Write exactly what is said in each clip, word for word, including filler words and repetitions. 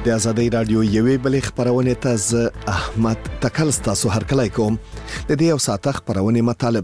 د ازادۍ رادیو یوې بلې خبرونه ته ز احمد تکل ستاسو هرکلی کوم. د دې یو ساعت خبرونه مطالب.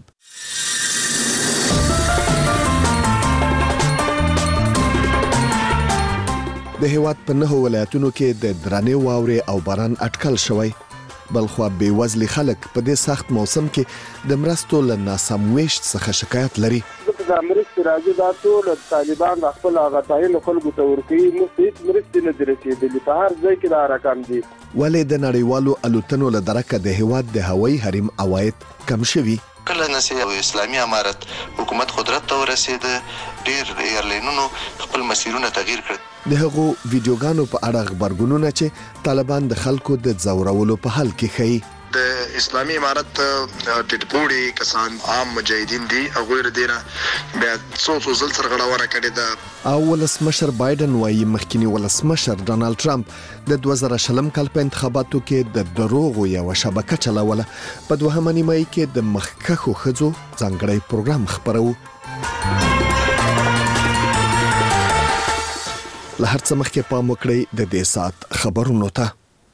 د هیواد په نهو ولایتونو کې د درنې واورې او باران اټکل شوی. بلخو به وزلي خلک په دې سخت موسم کې د مرستو له ناسمويشت څخه شکایت لري. د امریکا راځي دا ټول طالبان خپل غټایل خلکو ته ورکوي، مفید مرستې نه درېږي په هر ځای کې دا رقم دي. ولې د نړیوالو الوتنو له درکه د هیواد د هوایي حریم عواید کم شوي؟ کله نسي اسلامي امارت حکومت قدرت ته ورسېد، ډېر ایرلاینونو خپل مسیرونه تغییر کړل. د هغو ویډیوګانو په اړه خبرګونونه چې طالبان د خلکو د ځورولو په حال کې ښيي. د اسلامي امارت ټټپوړي کسان عام مجاهدین دي، هغه ردینا بیا څو څو ځل سرغړاونه کړې ده. او ولسمشر بایدن وايي مخکینی ولسمشر ډونالد ټرمپ د دوه زره شلم کال په انتخاباتو کې د دروغو یو شبکه چلاوله. په دوهمه نیمه کې د مخکخو خځو ځانګړی پروګرام خبرو. له هر څه مخکې پام وکړئ د دې سات خبرونو ته.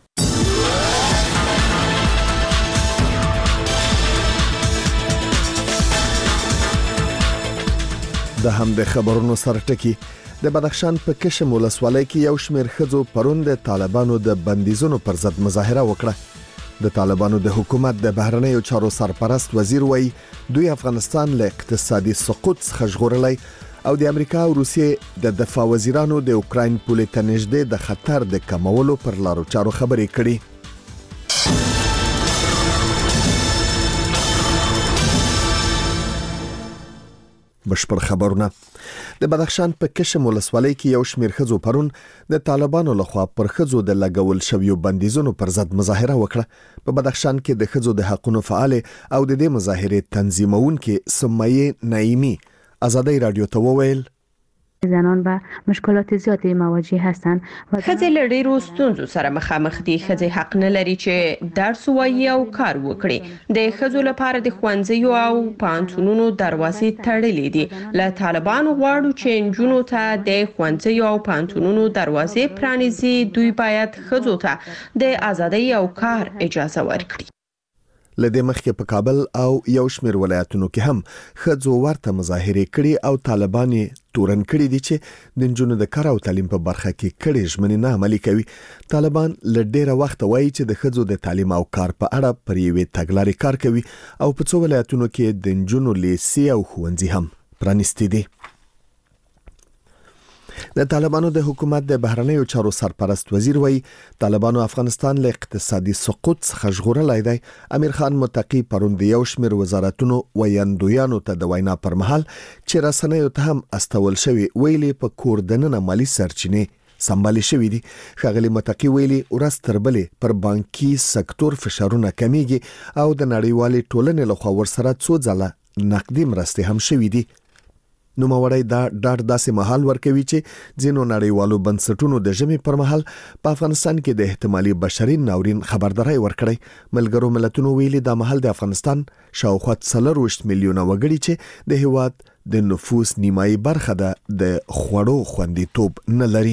د هم د خبرونو سره ټکی د بدخشان په کشم ولسوالۍ کې یو شمېر ښځو پرون د طالبانو د بندیزونو پر ضد مظاهره وکړه. د طالبانو د حکومت د بهرنیو چارو سرپرست وزیر وایي دوی افغانستان له اقتصادي سقوط څخه ژغورلی او د امریکا او روسیې د دفاع وزیرانو د اوکراین پولې ته نږدې د خطر د کمولو پر لارو چارو خبرې کړي. بشپړ خبرونه. د بدخشان په کشم ولسوالۍ کې یو شمېر ښځو پرون د طالبانو لخوا پر ښځو د لګول شویو بندیزونو پر ضد مظاهره وکړه. په بدخشان کې د ښځو د حقونو فعال او د دې مظاهرې تنظیمونکې سمیه نعیمی ازادۍ رادیو ته وویل زنان و مشکلات زیادی مواجه هستند. ښځې له ډېرو ستونزو سره مخامخ دي. ښځې حق نه لري چې درس ووایي او کار وکړي. د ښځو لپاره د ښوونځیو او پوهنتونونو دروازې تړلې دي. له طالبانو غواړو چې نجونو ته د ښوونځیو او پوهنتونونو دروازې پرانیزي. دوی باید ښځو ته د ازادۍ او کار اجازه ورکړي. لدې مخکې په کابل او یو شمېر ولایتونو کې هم ښځو ورته مظاهرې کړي او طالبان تورن کړي دي چې د نجونو د کار او تعلیم په برخه کې کړي ژمنې نه عملي کوي. طالبان له ډېره وخت وایي چې د ښځو د تعلیم او کار په اړه پر یوې تګلارې کار کوي او په څو ولایتونو کې د نجونو لیسې او ښوونځي هم پرانیستي دي. د طالبانو د حکومت د بهرنیو چارو سرپرست وزیر وایي طالبانو افغانستان له اقتصادي سقوط څخه ژغورلی دی. امیر خان متقی پرون د یو شمېر وزارتونو ویاندویانو ته د وینا پر مهال چې رسنیو ته هم استول شوي ویلي په کور دننه مالی سرچینې سمبالي شوي دي. ښاغلي متقی ویلي ورځ تر بلې پر بانکي سکتور فشارونه کمیږي او د نړیوالې ټولنې لخوا ورسره څو ځله نقدي مرستې هم شوي دي. نوموړی دا ډاډ داسې مهال ورکوي چې ځینو نړیوالو بنسټونو د ژمي پر مهال په افغانستان کې د احتمالي بشري ناورین خبرداری ورکړی. ملګرو ملتونو ویلي دا مهال د افغانستان شاوخوا څلرویشت میلیونه وګړي چې د هیواد د نفوس نیمایي برخه ده د خوړو خوندیتوب نه لري.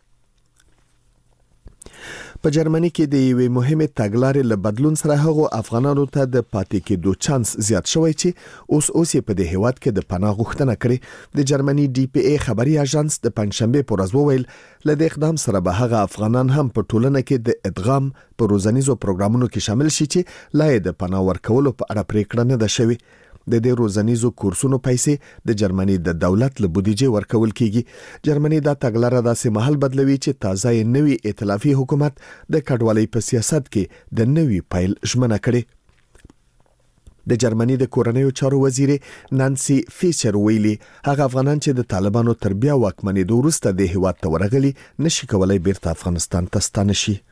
په جرمني کې د یوې مهمه تګلارې له بدلون سره هغو افغانانو ته د پاتې کېدو چانس زیات شوی چې اوس اوس په دې هیواد کې د پناه غوښتنه کړې. د جرمني ډي پی ای خبري اژانس د پنځشنبه پر ورځ وویل له دې اقدام سره به هغه افغانان هم په ټولنه کې د ادغام په روزنیزو پروګرامونو کې شامل شي چې لا یې د پناه ورکولو په اړه پریکړه نه ده شوې. د دې روزنیزو کورسونو پیسې د جرمني د دولت له بودیجې ورکول کیږي. جرمني دا تګلاره داسې محل بدلوي چې تازه نوي ائتلافي حکومت د کډوالۍ په سیاست کې د نوي پیل ژمنه کړې. د جرمني د کورنیو چارو وزیر نانسي فیشر ویلي هغه افغانان چې د طالبانو تر بیا واکمنېدو وروسته د هیواد ته ورغلي نشي کولای بیرته افغانستان ته ستانه شي.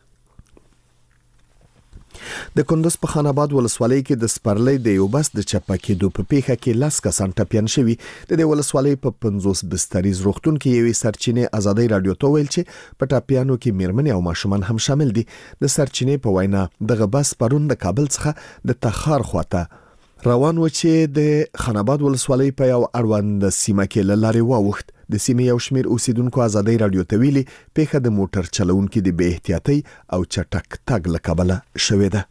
د کندوز په خان آباد ولسوالۍ کې د سپرلۍ د یو بس د چپه کېدو په پیښه کې لس کسان ټپیان شوي. د دې ولسوالۍ په پنځوس بستریز روغتون کې یوې سرچینې ازادۍ رادیو ته ویل چې په ټپیانو کې میرمنې او ماشومان هم شامل دي. د سرچینې په وینا دغه بس پرون د کابل څخه د تخار خواته روان و چې د خان آباد ولسوالۍ په یو اړوند سیمه کې له لارې واوښت. د سیمې یو شمېر اوسیدونکو ازادي رادیو ته ویلي پیښه د موټر چلونکو د بې احتیاطۍ او چټک تګ له کبله شوې ده.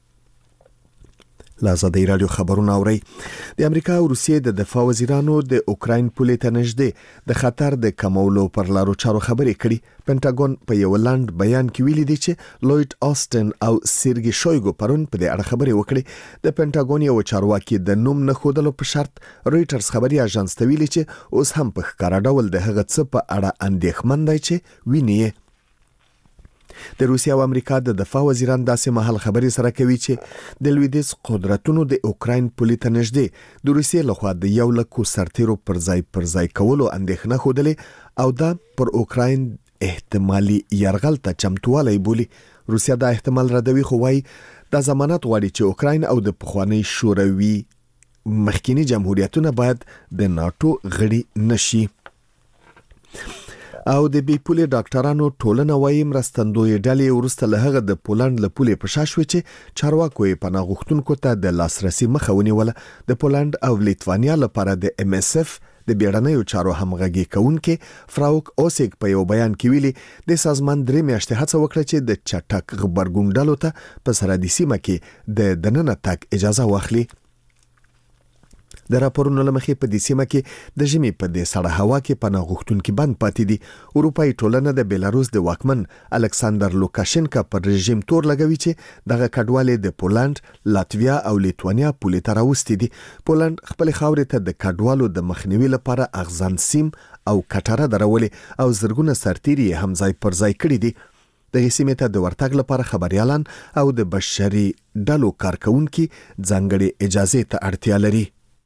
لازادي رادیو خبرونه اوري. د امریکا او روسیې د دفاع وزیرانو د اوکراین پولې ته نږدې د خطر د کمولو پر لارو چارو خبرې کړي. پینټاګون په یو لاند بیان کې ویلي دی چې لوید آستن او سیرګي شویګو پرون په دې اړه خبرې وکړي. د پینټاګون یو چارواکي د نوم نه خودلو په شرط رويټرز خبري اژانس ته ویلي چې اوس هم په ښکارا ډول د هغه څه په اړه اندېښمن دی چې ویني. د روسیا او امریکا د دفاع وزیران داسې مهال خبرې سره کوي چې د لویدیځ قدرتونو د اوکراین پولې ته نږدې د روسیې لخوا د یو لکو سرتیرو پر ځای پر ځای کولو اندېښنه ښودلې او دا پر اوکراین احتمالي یرغل ته چمتوالی بولي. روسیا دا احتمال ردوي خو وايي دا ضمانت غواړي چې اوکراین او د پخوانی شوروي مخکینی جمهوریتونه باید د ناتو غړي نشي. او د بي پولې ډاکټرانو ټولنه وايي مرستندوی ډلې ورسته له هغه د پولند له پولې په شاشوي چې چارواکو یې پناه غوښتونکو ته د لاسرسي مخه ونیوله. د پولند او لیتوانیا لپاره د ام اس اف د بیړنیو چارو همغږي کوونکې فراوک اوسیک په یو بیان کې ویلي د سازمان درې میاشتې هڅه وکړه چې د چټک غبرګون ډلو ته په سرحدي سیمه کې د دننه تګ اجازه واخلي. د راپورونو لمخې په دې سیمه کې د ژمي په دې سړه هوا کې پناه غوښتونکي بند پاتې دي. اروپایي ټولنه د بیلاروس د واکمن الکساندر لوکاشنکا پر رژیم تور لګوي چې دغه کډوالې د پولند، لاتویا او لیتوانیا پولې ته راوستي دي. پولند خپل خاورې ته د کډوالو د مخنیوي لپاره اغزن سیم او کټره درولې او زرګونه سرتیري هم ځای پر ځای کړي دي. د سیمې ته د ورتګ لپاره خبريالان او د بشري ډلو کارکونکي ځانګړي اجازه ته اړتیا لري.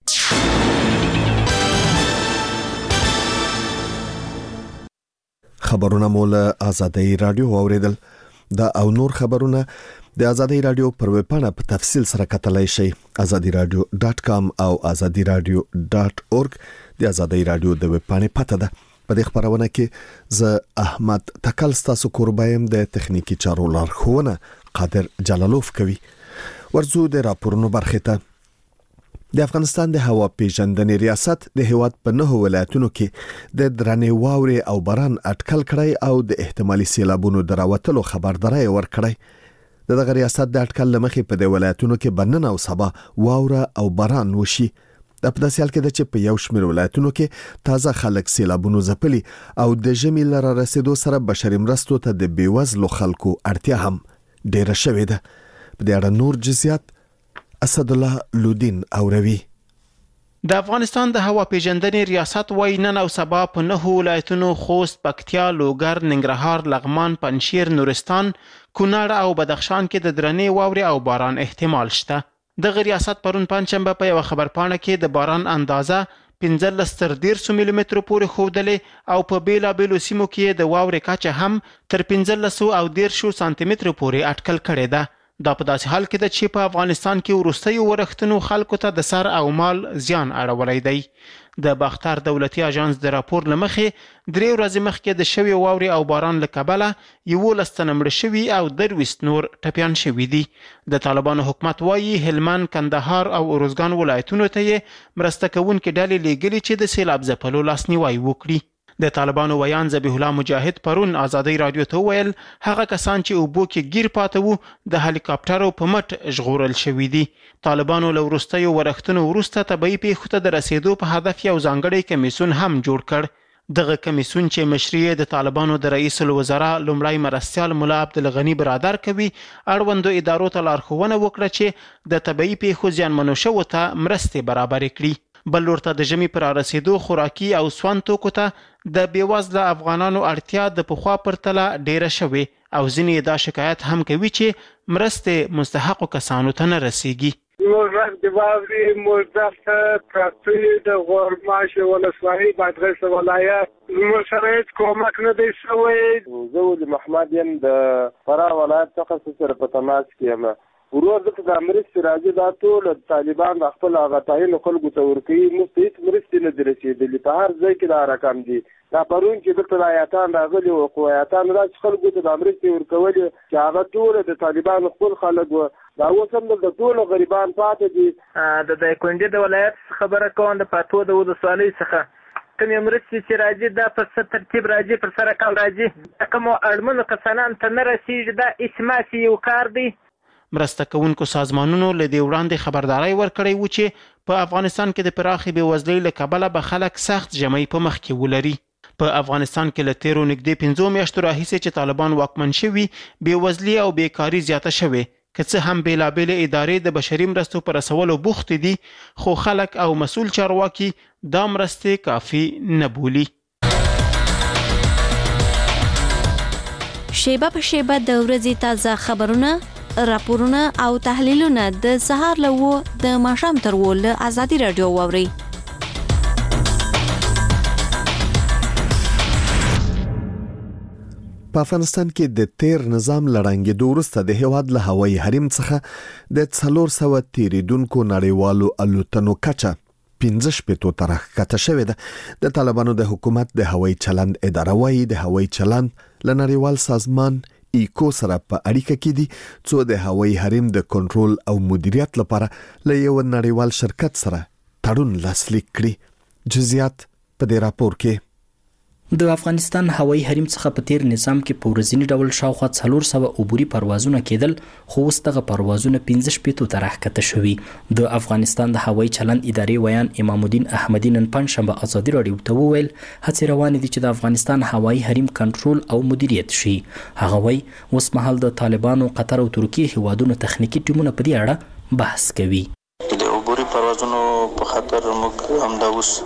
خبرونه مول آزادۍ رادیو اوریدل. دا او نور خبرونه د آزادۍ رادیو پر ویب پاڼه په تفصیل سره کتلای شئ. آزادي رادیو ډاټ کام او آزادي رادیو ډاټ اورګ د آزادۍ رادیو د ویب پاڼې پته ده. په دې خبرونه کې زه احمد تکل ستاسو کوربایم د تخنیکی چارو لارښوونه قادر جلالوف کوي. ورزو د راپورونو برخه ته. د افغانستان د هوا پیژندنې ریاست د هیواد په نهو ولایتونو کې د درنې واورې او باران اټکل کړی او د احتمالي سیلابونو دراوتلو خبرداري ورکړی. دغه ریاست د اټکل لمخې په د ولایتونو کې بنن او سبا واوره او باران وشي. د پداسې حال کې چې په یو شمېر ولایتونو کې تازه خلک سیلابونو ځپلي او د ژمي لره رسیدو سره بشري مرستو ته د بیوزلو خلکو اړتیا هم ډیره شوې ده. په دې اړه نور جزئیات اسد الله لودین اوروي. د افغانستان د هوا پیژندنې ریاست وايي نن او سبا په نهو ولایتونو خوست، پکتیا، لوګر، ننګرهار، لغمان، پنجشیر، نورستان، کونړ او بدخشان کې د درنې واورې او باران احتمال شته. دغه ریاست پرون پنځشنبه په یو خبرپاڼه کې د باران اندازه پنځلس تر دیرش ملي مترو پورې ښودلې او په بیلابیلو سیمو کې د واورې کچه هم تر پنځلس او دیرش سانتي مترو پورې اټکل کړې ده. دا په داسې حال کې ده چې په افغانستان کې وروستیو ورښتونو خلکو ته د سر او مال زیان اړولی دی. د باختر دولتي اژانس د راپور له مخې درې ورځې مخکې د شوې واورې او باران له کبله یولس تنه مړه شوي او درویشت نور ټپیان شوي دي. د طالبانو حکومت وایي هلمند، کندهار او ارزګان ولایتونو ته یې مرسته کوونکې ډلې لیږلي چې د سیلاب ځپلو لاسنیوی وکړي. د طالبانو ویان ذبیح الله مجاهد پرون آزادۍ رادیو ته ویل هغه کسان چې اوبو کې گیر پاته وو د هلیکاپټرو په مټ ژغورل شوي دي. طالبانو له وروستیو ورښتونو وروسته طبیعي پیښو ته د رسیدو په هدف یو ځانګړی کمیسیون هم جوړ کړ. دغه کمیسیون چې مشري د طالبانو د رئیس الوزرا لومړی مرستیال ملا عبدالغني برادر کوي اړوندو ادارو ته لارښوونه وکړه چې د طبیعي پیښو زیانمنو شوو ته مرستې برابرې کړي. بل ورته د ژمي پر رسیدو خوراکي او سون توکو ته د بیوزله افغانانو اړتیا د پخوا پرتله ډیره شوې او ځینې دا شکایت هم کوي چې مرستې مستحقو کسانو ته نه رسیږي. موږ د واورې موږ پراپي د غورماش ولسوالۍ بادغیس ولایت موږ سره هیڅ کومک نه دی شوی. زه ولي محمد یم د فراه ولایت څخه سره په تماس کې یم. ورور دلته د مرستې راځي دا ټول طالبان د خپل هغه تعین خلکو ته ورکوي. موږ هیڅ مرستې نه دي رسېدلي. په هر ځای کې دا رقم دي. دا پرون چې دلته د ایاتان راغلي وو خو ایاتان داسې خلکو ته د مرستې ورکولې چې هغه ټول د طالبانو خپل خلک وو. دا اوس هم دلته ټول غریبان پاتې دي. د دایکنډي د ولایت خبره کوم د پاتو د ولسوالۍ څخه کومې مرستې چې راځي دا په څه ترتیب راځي پر سره کال راځي کومو اړمنو کسانانو ته نه رسیږي دا اسماسي یو کار دی. مرسته کوونکو سازمانونو له دې وړاندې خبرداري ورکړې و چې په افغانستان کې د پراخې بېوزلۍ له کبله به خلک سخت ژمی په مخ کې ولري. په افغانستان کې له تیرو نږدې پنځو میاشتو راهیسې چې طالبان واکمن شوي بېوزلي او بیکاري زیاته شوې، که څه هم بېلابېلې ادارې د بشري مرستو په رسولو بوختې دي، خو خلک او مسؤل چارواکي دا مرستې کافي نه بولي. شیبه په شیبه د ورځې تازه خبرونه، راپورونه او تحلیلونه د سهار له اوه د ماښام تر اوه له ازادي راډیو واورئ. په افغانستان کې د تیر نظام لړنګېدو وروسته د هیواد له هوایي حریم څخه د څلور سوه تیریدونکو نړیوالو الوتنو کچه پنځه شپېتو ته راښکته شوې ده. د طالبانو د حکومت د هوایي چلند اداره وایي د هوایي چلند له نړیوال سازمان ایکو سره په اړیکه کې دي څو د هوایي حریم د کنټرول او مدیریت لپاره له یو نړیوال شرکت سره تړون لاسلیک کړي. جزئیات په دې راپور کې. د افغانستان هوایي حریم څخه په تیر نظام کې په ورځنی ډول شاوخوا څلور سوه عبوري پروازونه کېدل، خو اوس دغه پروازونه پنځه شپېتو ته راښکته شوي. د افغانستان د هوایي چلند ادارې ویان امام الدین احمدي نن پنجشنبه ازادي راډیو ته وویل هڅې روانې دي چې د افغانستان هوایي حریم کنټرول او مدیریت شي. هغه وایي اوس مهال د طالبانو، قطر او ترکیې هیوادونو تخنیکي ټیمونه په دې اړه بحث کوي. د عبوري پروازونو په خاطر موږ همدا اوس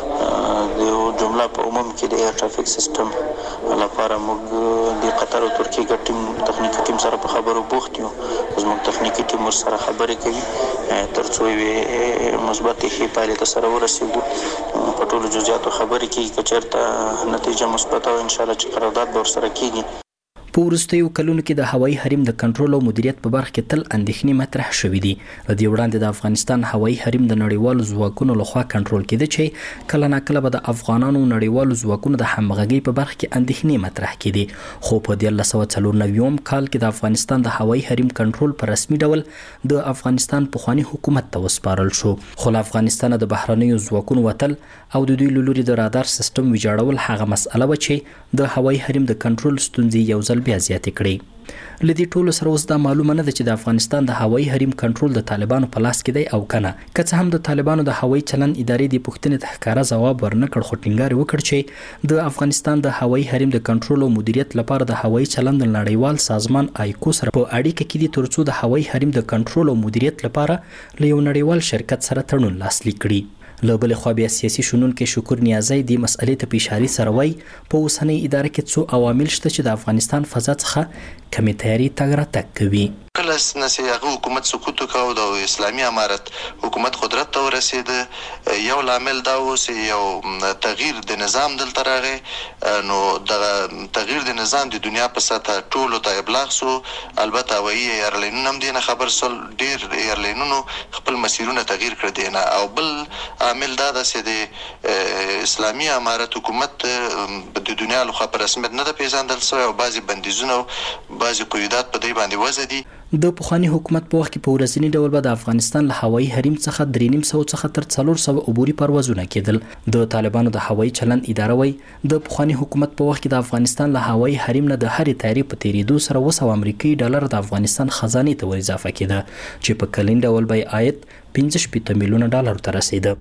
د جمله په عموم کې د ایر ټرافیک سیستم لپاره موږ د قطر او ترکیې ګډ ټیم تخنیکي ټیم سره په خبرو بوخت یو. زموږ تخنیکي ټیم سره خبرې کوي تر څو یې مثبت ښې پایلې ته سره ورسېږو. په ټولو جزئیاتو خبرې کوي، که چېرته نتیجه مثبته وي انشاءالله چې قرارداد به ورسره کېږي. په وروستیو کلونو کې د هوایي حریم د کنټرول او مدیریت په برخه کې تل اندېښنې مطرح شوې دي. د دې وړاندې د افغانستان هوایي حریم د نړیوالو ځواکونو لخوا کنټرول کېده چې کله ناکله به د افغانانو نړیوالو ځواکونو د همغږۍ په برخه کې اندېښنې مطرح کېدې. خو په دیارلس سوه څلور نوي کال کې د افغانستان د هوایي حریم کنټرول په رسمي ډول د افغانستان پخواني حکومت ته وسپارل شو. خو له افغانستانه د بهرنیو ځواکونو وتل او د دوی له لوري د رادار سیستم ویجاړول هغه مسأله وه چې د هوایي حریم د کنټرول ستونزې یو ځل بیا زیاتې کړې. له دې ټولو سره اوس دا معلومه نه ده چې د افغانستان د هوایي حریم کنټرول د طالبانو په لاس کې دی او کنه. که څه هم د طالبانو د هوایي چلند ادارې د پوښتنې ته ښکاره ځواب ورنه کړ، خو ټینګار وکړ چې د افغانستان د هوایي حریم د کنټرول او مدیریت لپاره د هوایي چلند نړیوال سازمان ایکو سره په اړیکه کې دي ترڅو د هوایي حریم د کنټرول او مدیریت لپاره له یو نړیوال شرکت سره تړون لاسلیک کړي. له بلې خوا بیا سیاسي شنونکی شکور نیازی دې مسئلې ته په اشارې سره وایي په اوسنۍ اداره کې څو عوامل شته چې د افغانستان فضا څخه کمې تیاري تګ راتګ کوي. کله چې هغه حکومت سقوط وکړ د اسلامي امارت حکومت قدرت ته ورسېد، یو لامل دا و چې یو تغییر د نظام دلته راغی. نو د تغییر د نظام د دنیا په سطح ټولو ته ابلاغ سو. البته هوایي ایرلاینونه هم دې نه خبر سول، ډېر ایرلاینونو خپل مسیرونه تغییر کړ دي نه. او بل عامل دا ده چې د اسلامي امارت حکومت د دنیا لخوا په رسمیت نه ده پیژندل شوی او بعضې بندیزونه او بعضې قیودات په دې باندې وضع دي. د پخواني حکومت په وخت کې په ورځني ډول به د افغانستان له هوایي حریم څخه درې نیم سوه څخه تر څلور سوه عبوري پروازونه کېدل. د طالبانو د هوایي چلند اداره وایي د پخواني حکومت په وخت کې د افغانستان له هوایي حریم نه د هرې طیارې په تېرېدو سره اوه سوه امریکایي ډالر د افغانستان خزانې ته ور اضافه کېده چې په کلین ډول به یې عاید پنځه شپېته میلیونه ډالرو ته رسېده.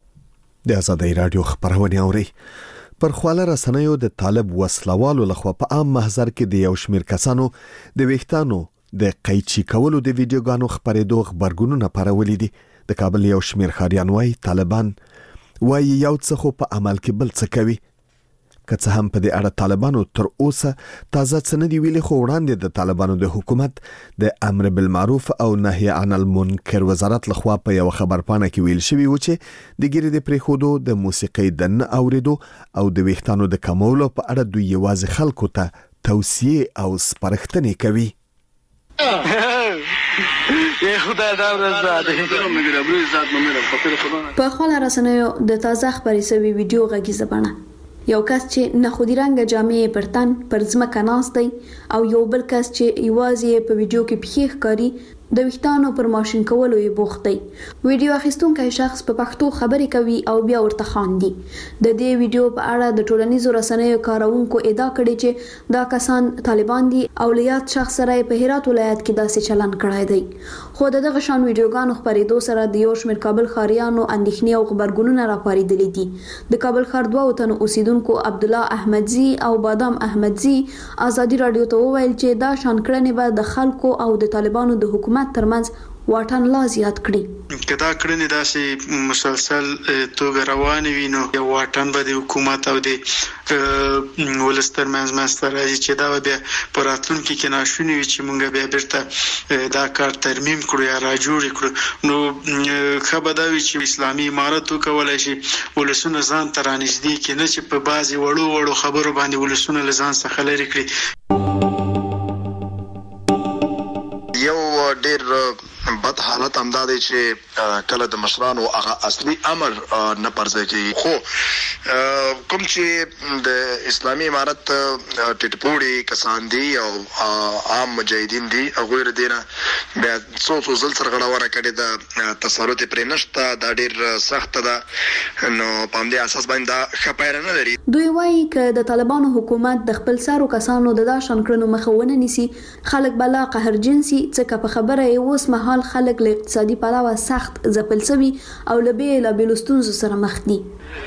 د ازادۍ راډیو خبرونه اوري. پر خواله رسنیو د طالب وسلوالو لخوا په عام محضر کې د یو شمېر کسانو د ویښتانو د قیچي کولو د ویډیوګانو خبرېدو خبرګونونه پارولي دي. د کابل یو شمېر ښاریان وایي طالبان وایي یو څه خو په عمل کې بل څه کوي. که څه هم په دې اړه طالبانو تر اوسه تازه څه نه دي ویلي، خو وړاندې د طالبانو د حکومت د امر بالمعروف او نهي عن المنکر وزارت لخوا په یو خبرپاڼه کې ویل شوي و چې د ګیرې د پرېښودو، د موسیقۍ د نه اورېدو او د ویښتانو د کمولو په اړه دوی یوازې خلکو ته توصیې او سپارښتنې کوي. په خپل رسنیو د تازه خبري سوي ویډیو غږیزه بڼه یو کس چې نخودي رنګه جامې پرتن پر ځمکه ناست دی او یو بل کس چې یوازې په ویډیو کې پښې ښکاري د ویښتانو پر ماشين کولو یې بوخت دی. ویډیو اخیستونکی شخص په پښتو خبرې کوي او بیا ورته خاندي. د دې ویډیو په اړه د ټولنیزو رسنیو کارونکو ادعا کړې چې دا کسان طالبان دي او له یاد شخص سره په هرات ولایت کې داسې چلن کړی دی. خو دغه شان ویډیوګانو خپرېدو سره د یو شمېر کابل ښاریانو اندېښنې او غبرګونونه راپارېدلي دي. د کابل ښار دوه تنو اوسیدونکو عبدالله احمدزي او بادام احمدزي ازادي رادیو ته وویل چې دا شان کړنې به د خلکو او د طالبانو د حکومت ترمنځ واټن لا زیات کړي. کدا کړنې داسې مسلسل توګه روانې وي نو یو واټن به د حکومت او د ولس ترمنځ منځته راځي چې دا به بیا په راتلونکي کې ناشونې وي چې موږ بیا بیرته دا کار ترمیم کړو یا راجوړ کړو. نو ښه به دا وي چې اسلامي امارت وکولی شي ولسونه ځان ته رانږدې کړي، نه چې په بعضې وړو وړو خبرو باندې ولسونه له ځان څخه لرې کړي. یو ډېر بد حالت همدا دی چې کله د مشرانو هغه اصلي امر نه پرځای کېږي، خو کوم چې د اسلامي امارت ټیټپوړي کسان دي او عام مجاهدین دي هغوی له دې نه بیا څو څو ځل سرغړونه کړې ده، تسلط یې پرې نشته، دا ډېر سخته ده. نو په همدې اساس باندې دا ښه پایله نه لري. دوی وایي که د طالبانو حکومت د خپل سارو کسانو د دا شان کړنو مخه ونه نیسي خلک به لا قهرجن سي، ځکه په خبره یې اوس مهال خلک له اقتصادي پلوه سخت ځپل سوي او له بېلابېلو ستونزو سره مخ دي.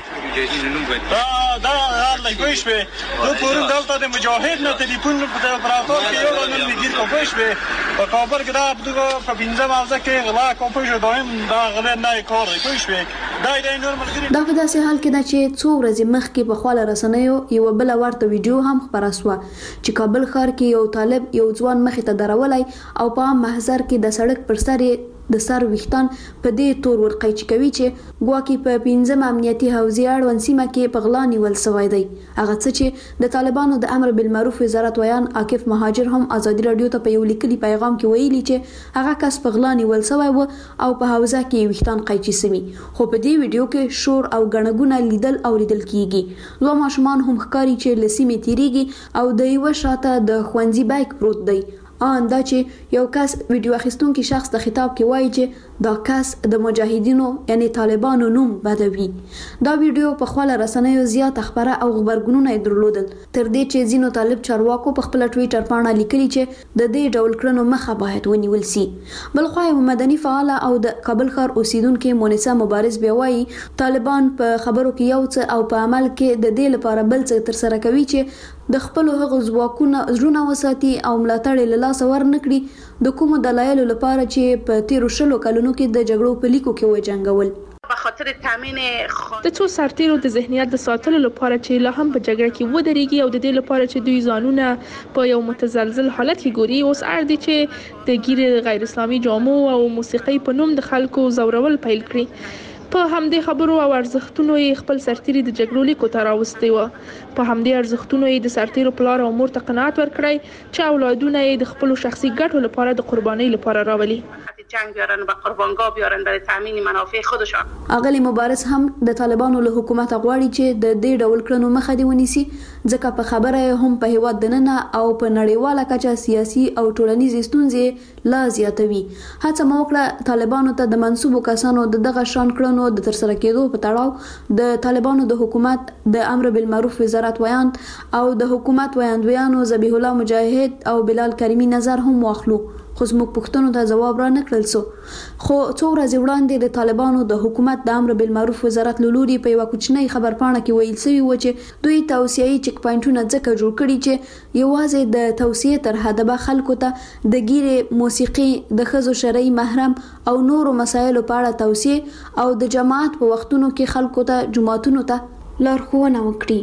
دا دا هر لګوي شوی نو پورن دلته د مجاهد نه ټلیفون په پراتور کې یو نن میګیر کوی شوی په کابل کې دا په پنځه مازه کې غلا کوی شو دایم دا غلا نه کار کوي شوی دا د نورمال دا په داسې حال کې دا چې څو ورځې مخکې په خواله رسنیو یو بل ورته ویډیو هم خبره شوه چې کابل ښار کې یو طالب یو ځوان مخې ته درولای او په محضر کې د سړک پر سر د سر ویختان په دې تور ورقیچ کوي چې ګواکې په پنځم امنیتي حوزې اړوند سیمه کې په غلا نیول شوی دی. هغه څه چې د طالبانو د امر بالمعروف وزارت ویان عاکف مهاجر هم ازادي رادیو ته په یو لیکلي پیغام کې ویلي چې هغه کس په غلا نیول شوی و او په حوزه کې ویختان قیچي سوي، خو په دې ویډیو کې شور او غڼګونه لیدل او لیدل کیږي. دوه ماشومان هم ښکاري چې لسیمه تیریږي او د یو شاته د خوندزي بایک پروت دی. ان دا چې یو کس ویډیو اخیستونکي شخص د خطاب کې وایي چې دا کس د مجاهدینو یعنی طالبانو نوم بدوي. دا ویډیو په خواله رسنیو زیات خبره او خبرګونونه درلودل تر دې چې ځینو طالب چارواکو په خپل ټویټر باندې لیکلي چې د دې ډول کړنو مخه باید ونیول شي. بل خو یو مدني فعال او د کابل ښار اوسیدونکو مونیسا مبارز بیا وایي طالبان په خبرو کې یو څه او په عمل کې د دې لپاره بل څه تر سره کوي چې د خپل هغه ځواکونه زړونه وساتي او ملاتړ له لاس ور نکړي د کوم دلایل لپاره چې په تیر شلو کلونو کې د جګړو په لیکو کې وجنګول. به خاطر تامین د څو سرتیرو د ذهنیت د ساتلو لپاره چې لا هم په جګړه کې ودرېږي او د دې لپاره چې دوی ځانونه په یو متزلزل حالت کې ګوري، اوس اړ دي چې د ګیر غیر اسلامي جامو او موسیقي په نوم د خلکو زورول پیل کړي. په همدې خبرو او ارزښتونو یې خپل سرتیري د جګړو لیکو ته راوستي و. په همدې ارزښتونو یې د سرتیرو پلار او مور ته قناعت ورکړی چې اولادونه یې د خپل شخصي ګټو لپاره د قربانۍ لپاره راولي. جنگ بیارن و قربانگاه بیارن برای تامین منافع خودشان. اغلی مبارز هم د طالبانو له حکومت غواړي چې د دې ډول کړنو مخه دی ونیسي، ځکه په خبره هم په هیواد دننه او په نړیواله کچه سیاسي او ټولنیزې ستونزې لا زیاتوي. هڅه مو وکړه طالبانو ته د منسوبو کسانو د دغه شان کړنو د ترسره کېدو په تړاو د طالبانو د حکومت د امر بالمعروف وزارت ویان او د حکومت ویاندویانو ذبیح الله مجاهد او بلال کریمی نظر هم واخلو، خو زموږ پوښتنو ته ځواب را نه کړل سو. خو څو ورځې وړاندې د طالبانو د حکومت د امر بالمعروف وزارت له لوري په یوه کوچنۍ خبرپاڼه کې ویل شوي و چې دوی توصیه‌یي چک پاینټونه ځکه جوړ کړي چې یوازې د توصیې تر حده به خلکو ته د ګیرې، موسیقي، د ښځو شرعي محرم او نورو مسایلو په اړه توصیې او د جماعت په وختونو کې خلکو ته جماعتونو ته لارښوونه وکړي.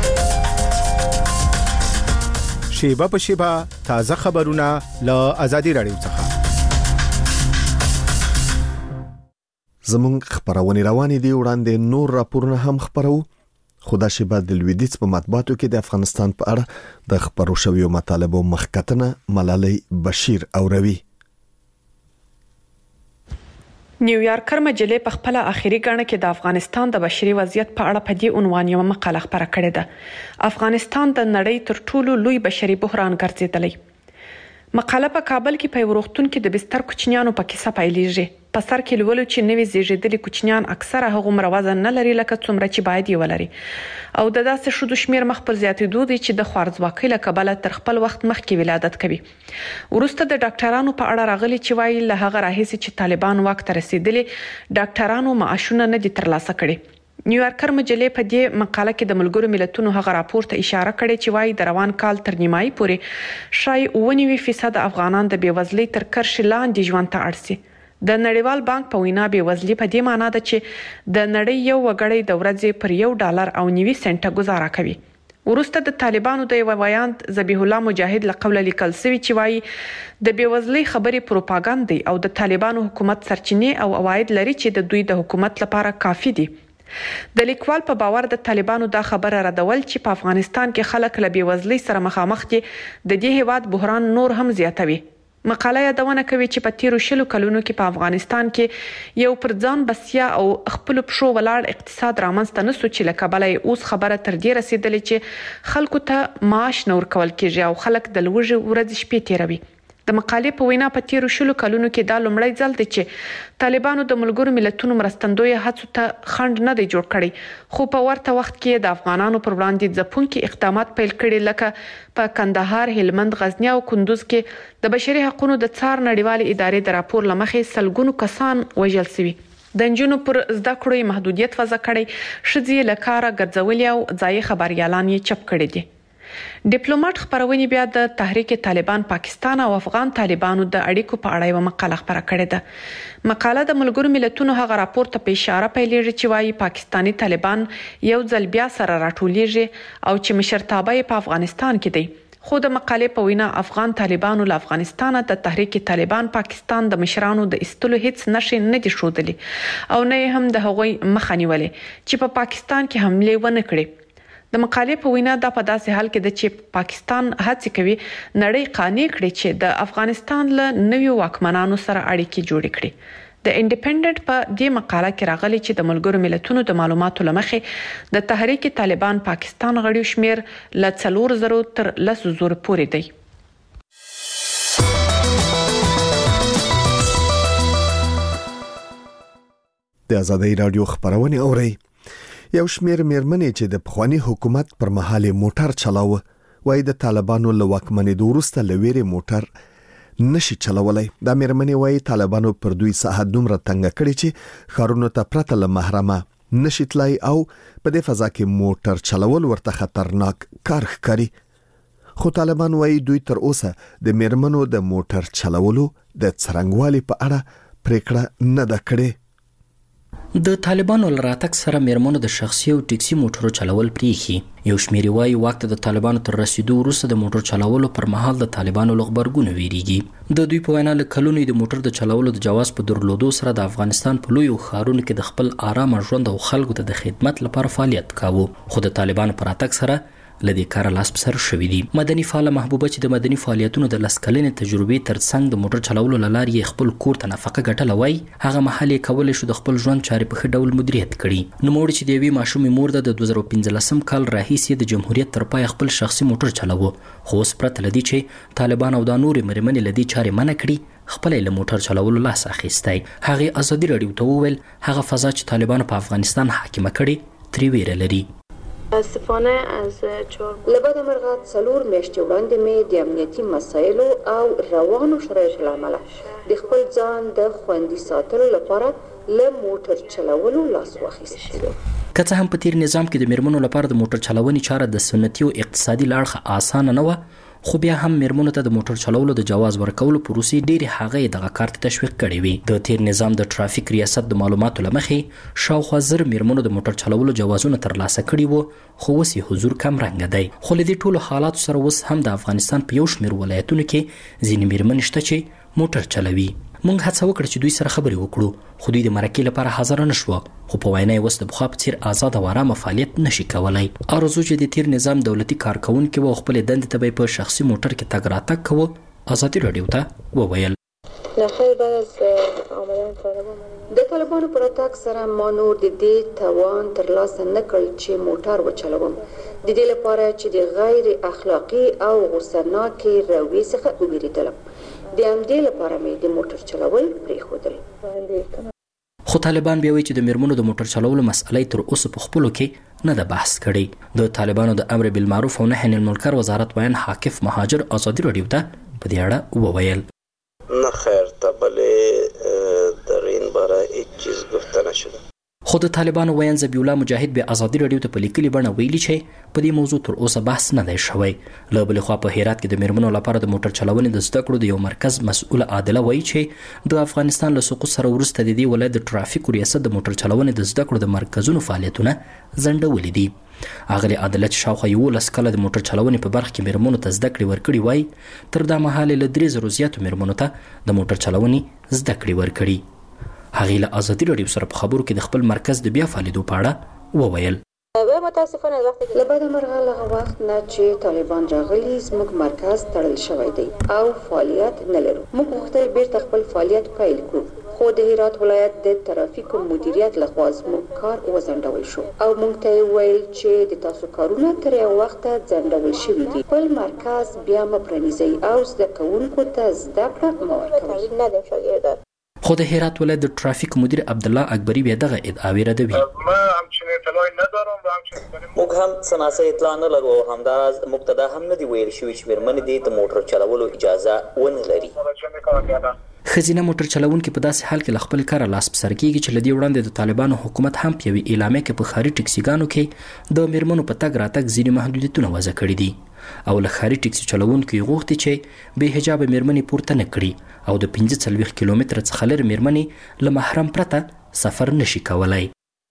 شیبه په شیبه تازه خبرونه له ازادي رادیو څخه. زمونږ خبرونه روانې دي، وړاندې نور راپورونه هم خبرو. خدا شیبه د لویدیځ په مطبوعاتو کې د افغانستان په اړه د خبرو شویو مطالبو مخکتنه ملالۍ بشیر اوروي. نیویارکر مجله په خپل اخیری غاڼه کې د افغانستان د بشري وضعیت په اړه په دې عنوان یو مقاله خبره کړې ده. افغانستان د نړۍ تر ټولو لوی بشري بحران ګرځیدلی. مقاله په کابل کې په وروختون کې د بستر کوچنیانو په کیسه پیلېږي. په سر کې لولو چې نوې زیږیدلي کوچنیان اکثره هغه وزن نه لري لکه څومره چې باید یې ولري او د داسې شودو شمیر مخ پر زیاتېدو دی چې د خوارځواکۍ له کبله تر خپل وخت مخکې ولادت کوي. وروسته د ډاکټرانو په اړه راغلي چې وایي له هغه راهیسې چې طالبان واک ته رسیدلي ډاکټرانو معاشونه نه دي ترلاسه کړي. نیویارکر مجلې په دې مقاله کې د ملګرو ملتونو هغه راپور ته اشاره کړې چې وایي د روان کال تر نیمایي پورې شاید اووه نوي فیصد افغانان د بېوزلۍ تر کرښې لاندې ژوند ته اړ سي. د نړیوال بانک په وینا بېوزلي په دې معنی ده چې د نړۍ یو وګړی د ورځې پر یو ډالر او نوي سنټه گزاره کوي. وروسته د طالبانو د یو وایاند ذبیح الله مجاهد له قوله لیکل شوی چې وایي د بېوزلۍ خبرې پروپاګاندا دی او د طالبانو حکومت سرچینې او عواید لري چې د دوی د حکومت لپاره کافي دي. د لیکوال په باور د طالبانو دا خبره ردول چې په افغانستان کې خلک له بېوزلۍ سره مخامخ دي د دې هیواد بحران نور هم زیاتوي. مقاله یادونه کوي چې په تیرو شلو کلونو کې په افغانستان کې یو پر ځان بسیا او خپل پښو ولاړ اقتصاد رامنځته نسو چې له کبله اوس خبره تر دې رسیدلې چې خلکو ته معاش نه ورکول کیږي او خلک د لوږې ورځې شپې تیروي. د مقالې په وینا په تیرو شلو کلونو کې دا لومړی ځل دی چې طالبانو د ملګرو ملتونو مرستندوی هڅو ته خنډ نه دی جوړ کړی خو په ورته وخت کې د افغانانو پر وړاندې ځپونکي اقدامات پیل کړي لکه په کندهار، هلمند، غزنی او کندوز کې د بشري حقوقو د څار نړیوالې ادارې د راپور لمخې سلګونو کسان وژل شوي. د نجونو پر زده کړو محدودیت وضع کړي، ښځې له کاره ګرځولي او ځایي خبريالان یې چپ کړي دي. ډیپلوماټ خبرونه بیا د تحریک طالبان پاکستان او افغان طالبانو د اړیکو په اړه یو مقاله خبره کړې ده. مقاله د ملګرو ملتونو هغه راپور ته په اشاره پیلېږي چې وايي پاکستانی طالبان یو ځل بیا سره راټولېږي او چې مشرتابه په افغانستان کې دی. خو د مقالې په وینا افغان طالبانو له افغانستانه د تحریک طالبان پاکستان د مشرانو د استلو هیڅ نشي نه دي شودلي او نه هم د هغوی مخه نیولې چې په پاکستان کې حمله ونه کړي. د مقالې په وینا دا په داسې حال کې د چې پاکستان هڅه کوي نړۍ قانع کړي چې د افغانستان له نویو واکمنانو سره اړیکې جوړې کړي. د انډیپندنت په دې مقاله کې راغلي چې د ملګرو ملتونو د معلوماتو لمخې د تحریک طالبان پاکستان غړیو شمیر له څلور زرو تر لسو زرو پورې دی. د آزادۍ رادیو خبرونه اورئ. یو شمیر میرمنې چې د پخوانی حکومت پر مهال موټر چلاوه وای د طالبانو له واکمنۍ وروسته لويري موټر نشي چلولای. دا میرمنې وای طالبانو پر دوی ساحه دومره تنګ کړي چې خارونو ته پرته له محرمه نشي تلای او په دې فضا کې موټر چلول ورته خطرناک کار ښکاري. خو طالبان وای دوی تر اوسه د میرمنو د موټر چلولو د څرنګوالي په اړه پریکړه نه ده کړې. د طالبانو لراتک سره میرمنو د شخصي او ټیکسي موټرو چلول پریخي. یو شمیر وایي وخت د طالبانو تر رسیدو وروسته د موټر چلولو پر مهال د طالبانو لغبرګونه ویریږي. د دوی په وینا له کلونو د موټر د چلولو د جواز په درلودو سره د افغانستان په لویو ښارونو کې د خپل آرام ژوند او خلکو ته د خدمت لپاره فعالیت کاوه. خو د طالبانو پر راتک سره لدې کار لاس په سر شوې دي. مدني فعال محبوبه چې د مدني فعالیتونو د لسکلنې تجربې ترڅنګ د موټر چلولو لارې خپل کور ته نفقه ګټله وای هغه محل کولای شو د خپل ژوند چارې په ښه ډول مدیریت کړي. نو موږ چې د یوې ماشومې مور د دوه زره پنځلسم کال راهیسې د جمهوریت تر پای خپل شخصي موټر چلاوه خو اوس پرته لدی چې طالبان او د نورې مرمنې لدی چارې منع کړي خپل له موټر چلولو لاس اخیستی. هغه ازادي رادیو ته وویل هغه فضا چې طالبان په افغانستان حاکمه کړي تری ویره لري. متاسفانه از چهار لبد مرغات سلور میاشتې وړاندې مې د امنیتي مسایلو او روانو شرایطو له امله د خپل ځان د خوندي ساتلو لپاره له موټر چلولو لاس واخیست. که څه هم په تیر نظام کې د میرمنو لپاره د موټر چلونې چاره د سنتي او اقتصادي لاړخه اسانه نه و خو بیا هم میرمنو ته د موټر چلولو د جواز ورکولو پروسې ډېرې هغه دغه کار ته تشویق کړې وي. د تیر نظام د ټرافیک ریاست د معلوماتو لمخې شاوخوا زر میرمنو د موټر چلولو جوازونه ترلاسه کړي وو خو اوس یې حضور کم رنګه دی. خو له دې ټولو حالاتو سره اوس هم د افغانستان په یو شمېر ولایتونو کې ځینې میرمنې شته چې موټر چلوي. موږ هڅه وکړه چې دوی سره خبرې وکړو خو دوی د مرکې لپاره حاضر نه شو خو په وینا یې اوس د پخوا په څیر آزاد او آرامه فعالیت نشي کولای. ارزو چې د تیر نظام دولتي کارکونکي و خپل دندې ته په شخصي موټر کې تګ راتګ کوو. آزادي رادیو ته وویل نه خیر بعد از آمدن طالبان د طالبانو پر اتاک سره ما نور د دې توان ترلاسه نه کړ چې موټر وچلوم د دې لپاره چې د غیر اخلاقی او غوسناکي رویې څخه وګریدلم د همدې لپاره مې د موټر چلول پرېښودل. خو طالبان بیا وایي چې د میرمنو د موټر چلولو مسئلې تر اوسه په خپلو کې نه ده بحث کړی. د طالبانو د امر بالمعروف او نهي عن المنکر وزارت ویان حاکف مهاجر ازادي راډیو ته په دې اړه وویل نه خیر تا بله در این باره هیچ چیز گفته نشده. خود طالبانو ویان ذبیح الله مجاهد به ازادي راډیو ته په لیکلي بڼه ویلي چې په دې موضوع تر اوسه بحث نه دی شوی. له بلې خوا په هرات کې د میرمنو لپاره د موټر چلونې د زده کړو د یو مرکز مسؤله عادله وایي چې د افغانستان له سقوط سره وروسته د دې ولایت د ټرافیکو ریاست د موټر چلونې د زده کړو د مرکزونو فعالیتونه ځنډولي دي. اغلی عادله چې شاوخوا یولس کاله د موټر چلونې په برخه کې میرمنو ته زده کړې ورکړي وایي تر دا مهاله له درې زرو زیاتو میرمنو ته د موټر چلونې زده کړې ورکړي. هغې له ازادي راډیو سره په خبرو کې د خپل مرکز د بیا فعالیدو په اړه وویل و متاسفانه وخت له بعد مرغه له وخت نه چې طالبان راغلي زموږ مرکز تړل شوی دی او فعالیت نه لرو. موږ غوښتل بیرته خپل فعالیت پیل کړو خو د هرات ولایت د ترافیکو مدیریت لخوا زموږ کار وځنډول شو او موږ ته ویل چې د تاسو کارونه تر یو وخته ځنډول شوي دي. خپل مرکز بیا مه پرانیزئ او زده کوونکو ته زده کړه مه ورکوئ. نه د شاګردان خو د هرات ولایت د ټرافیک مدیر عبدالله اکبری بیا دغه ادعاوې ردوي. ما همچنین اطلاع ندارم و همچنین موږ هم څه اطلاع نه لرو او همداراز موږ ته دا هم نه دی ویل شوي چې میرمنې دې د موټر چلولو اجازه ونه لري. ښځینه موټر چلوونکي په داسې حال کې له خپل کاره لاس په سر کېږي چې له دې وړاندې د طالبانو حکومت هم په یوې اعلامیه کې په ښاري ټکسیګانو کې د میرمنو په تګ راتګ ځینې محدودیتونه وضع کړي دي او له ښاري ټکسي چلوونکو یې غوښتي چې بې حجابه میرمنې پورته نه کړي او د پنځه څلوېښت کیلومتره څخه لرې میرمنې له محرم پرته سفر نشي کولی.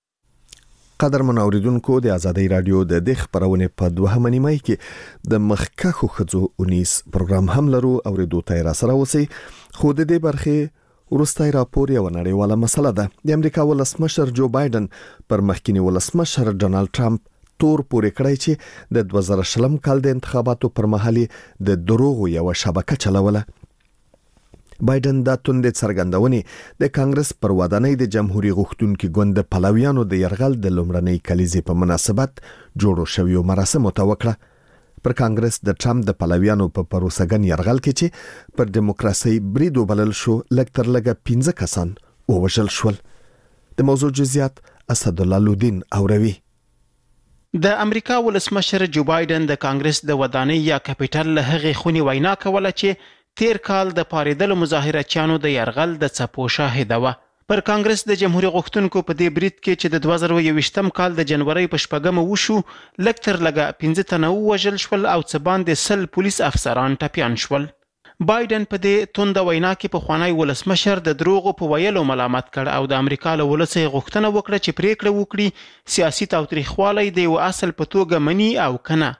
قدرمن اوریدونکو د ازادي رادیو د دې خبرونه په دوهمه نیمه کې د مخکخو خځو اونیس پروګرام هم لرو اوریدو ته را سره اوسئ. خو د دې برخه ورستای راپور یو نړیواله مسله ده. د امریکا ولسمشر جو بایدن پر مخکینی ولسمشر ډونالد ټرمپ تور پورې کړی چې د دوه زره شلم کال د انتخاباتو پر مهال د دروغو یو شبکه چلوله. بایدن دا توندې څرګندونې د کانګرس پر ودانۍ د جمهوریت غوښتونکو ګوند پلویانو د يرغل د لومړنۍ کلیزې په مناسبت جوړو شویو مراسمو ته وکړه. پر کانګرس د ټرمپ د پلویانو په پروسګن يرغل کې چې پر دیموکراسي بریدو بلل شو لږ تر لږه پنځه کسان ووژل شول. د موضوع جزئیات اسد الله لودین اوروي. د امریکا ولسمشر جو بایدن د کانګرس د ودانۍ یا کپټل له هغې خونې وینا کوله چې تیر کال د پاریدلو مظاهرچیانو د يرغل د څپو شاهده وه. پر کانګرس د جمهوریت غوښتونکو په دې برید کې چې د دوه زره یوویشتم کال د جنورۍ په شپږمه وشو لږ تر لږه پنځه تنه ووژل شول او څه باندې سل پولیس افسران ټپیان شول. بایدن په دې تونده وینا کې پخوانی ولسمشر د دروغو په ویلو ملامت کړ او د امریکا له ولس یې غوښتنه وکړه چې پریکړه وکړي سیاسي تاوتریخوالی د یو اصل په توګه مني او کنه.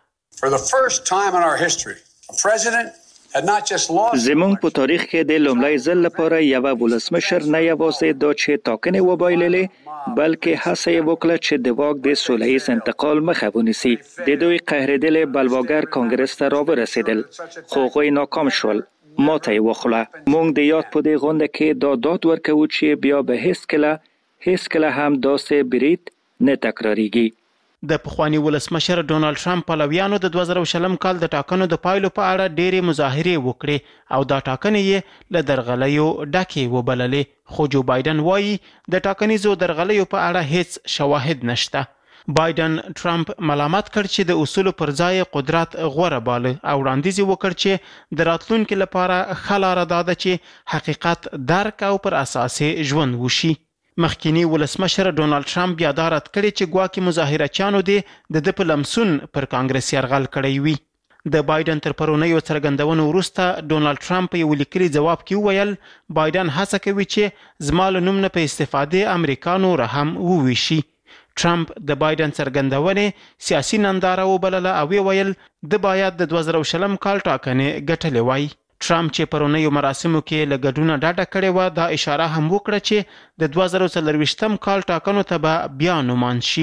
زموږ په تاریخ کې د لومړي ځل لپاره یو ولسمشر نه یوازې دا چې ټاکنې وبایللې بلکې هڅه یې وکړه چې د واک د سوله ییز انتقال مخه ونیسي. د دوی قهرېدلې بلواګر کانګرس ته راورسېدل خو هغوی ناکام شول. ماته یې وخوړه. موږ د یاد په دې غونډه کې دا داد ورکوو چې بیا به هیڅکله هیڅکله هم داسې برید نه تکراریږي. د پخوانی ولسمشر ډونالد ټرمپ پلویانو د دوه زره شلم کال د ټاکنو د پایلو په اړه ډېرې مظاهرې وکړې او دا ټاکنې یې له درغلیو ډکې وبللې. خو جو بایدن وایي د ټاکنیزو درغلیو په اړه هیڅ شواهد نشته. بایدن ټرمپ ملامت کړ چې د اصولو پر ځای قدرت غوره باله او وړاندیز وکړ چې د راتلونکي لپاره ښه لاره دا ده چې حقیقت درک او پر اساس ژوند وشي. مخکینی ولسمشر ډونالد ټرمپ بیا دا رد کړی چې ګواکې مظاهرچیانو دې د ده په لمسون پر کانګرس یرغل کړی وي. د بایدن تر پرونیو څرګندونو وروسته ډونالد ټرمپ په یو لیکلي ځواب کې وویل بایدن هڅه کوي چې زما له نوم نه په استفادې امریکا نوره هم وویشي. ټرمپ د بایدن څرګندونې سیاسي ننداره وبلله او ویل د باید د دوه زره شلم کال ټاکنې ګټلې وای. ټرمپ چې پرونیو مراسمو کې له ګډونه ډاډه کړې وه دا اشاره هم وکړه چې د دوه زره څلرویشتم کال ټاکنو ته به بیا نومان شي.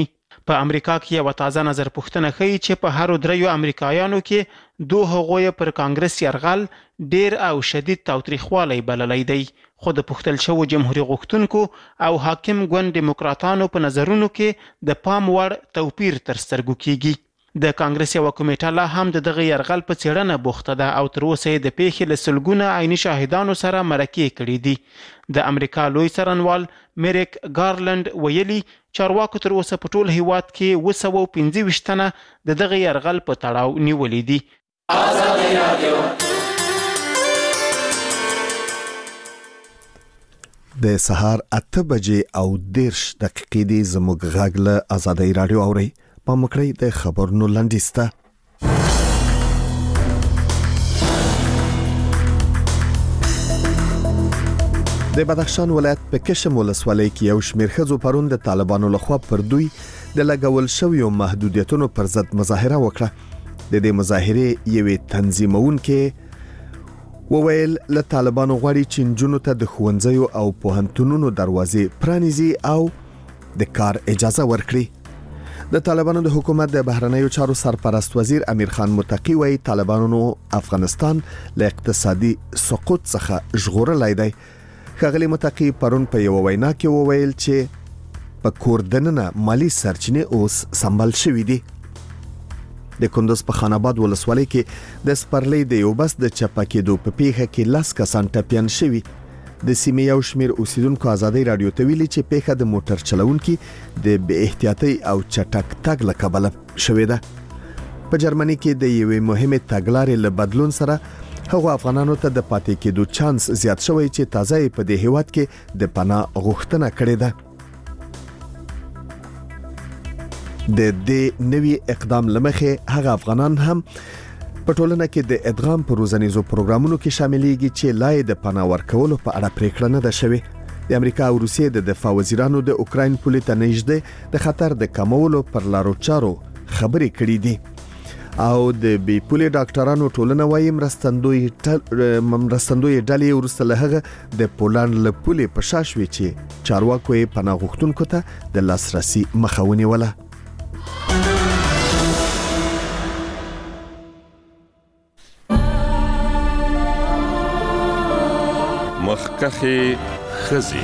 په امریکا کې یو تازه نظر پوښتنه ښیي چې په هر دریو امریکایانو کې دوه هغوی پر کانګرس یرغل ډیر او شدید تاوتریخوالی بللی دی، خو د پوښتل شوو جمهوریت غوښتونکو او حاکم ګوند دیموکراتانو په نظرونو کې د پام وړ توپیر تر سترګو کیږي. د کانګرس یو کمیټه لا هم د دغه یرغل په څېړنه بوخته ده او تر اوسه یې د پیښې له سلګونه عیني شاهدانو سره مرکې کړي دي. د امریکا لوی څارنوال میریک ګارلند ویلي چارواکو تر اوسه په ټول هیواد کې اوه سوه او پنځه ویشت تنه د دغه یرغل په تړاو نیولي دي. د سهار اته بجې او دیرش دقیقې دی زموږ غږ له آزادۍ راډیو اورئ. پام وکړئ د خبرونو لنډیز ته. د بدخشان ولایت په کشم ولسوالۍ کې یو شمېر ښځو پرون د طالبانو لخوا پر دوی د لګول شویو محدودیتونو پر ضد مظاهره وکړه. د دې مظاهرې یوې تنظیمونکې وویل له طالبانو غواړي چې نجونو ته د ښوونځیو او پوهنتونونو دروازې پرانیزي او د کار اجازه ورکړي. د طالبانو د حکومت د بهرنیو چارو سرپرست وزیر امیر خان متقی وایي طالبانو افغانستان له اقتصادي سقوط څخه ژغورلی دی. ښاغلي متقی پرون په یو وینا کې وویل چې په کور دننه مالی سرچینې اوس سمبال شوي دي. د کندوز په خان آباد ولسوالۍ کې د سپرلۍ د یو بس د چپه کېدو په پیښه کې لس کسان ټپیان شوي. د سیمې یو شمېر اوسیدونکو آزادۍ راډیو ته ویلي چې پیښه د موټر چلونکي د بې احتیاطۍ او چټک تګ له کبله شوې ده. په جرمني کې د یوې مهمې تګلارې له بدلون سره هغو افغانانو ته د پاتې کېدو چانس زیات شوی چې تازه یې په دې هیواد کې د پناه غوښتنه کړې ده. د دې نوي اقدام لمخې هغه افغانان هم په ټولنه کې د ادغام په روزنیزو پروګرامونو کې شاملېږي چې لا یې د پناه ورکولو په اړه پریکړه نه ده شوې. د امریکا او روسیې د دفاع وزیرانو د اوکراین پولې ته نږدې د خطر د کمولو پر لارو چارو خبرې کړې دي او د بي پولې ډاکټرانو ټولنه وايي مرستندوی مرستندوی ډلې ورسته له هغه د پولند له پولې په شا شوې چې چارواکو یې پناه غوښتونکو ته د لاسرسي مخه ونیوله. مخکخي خزي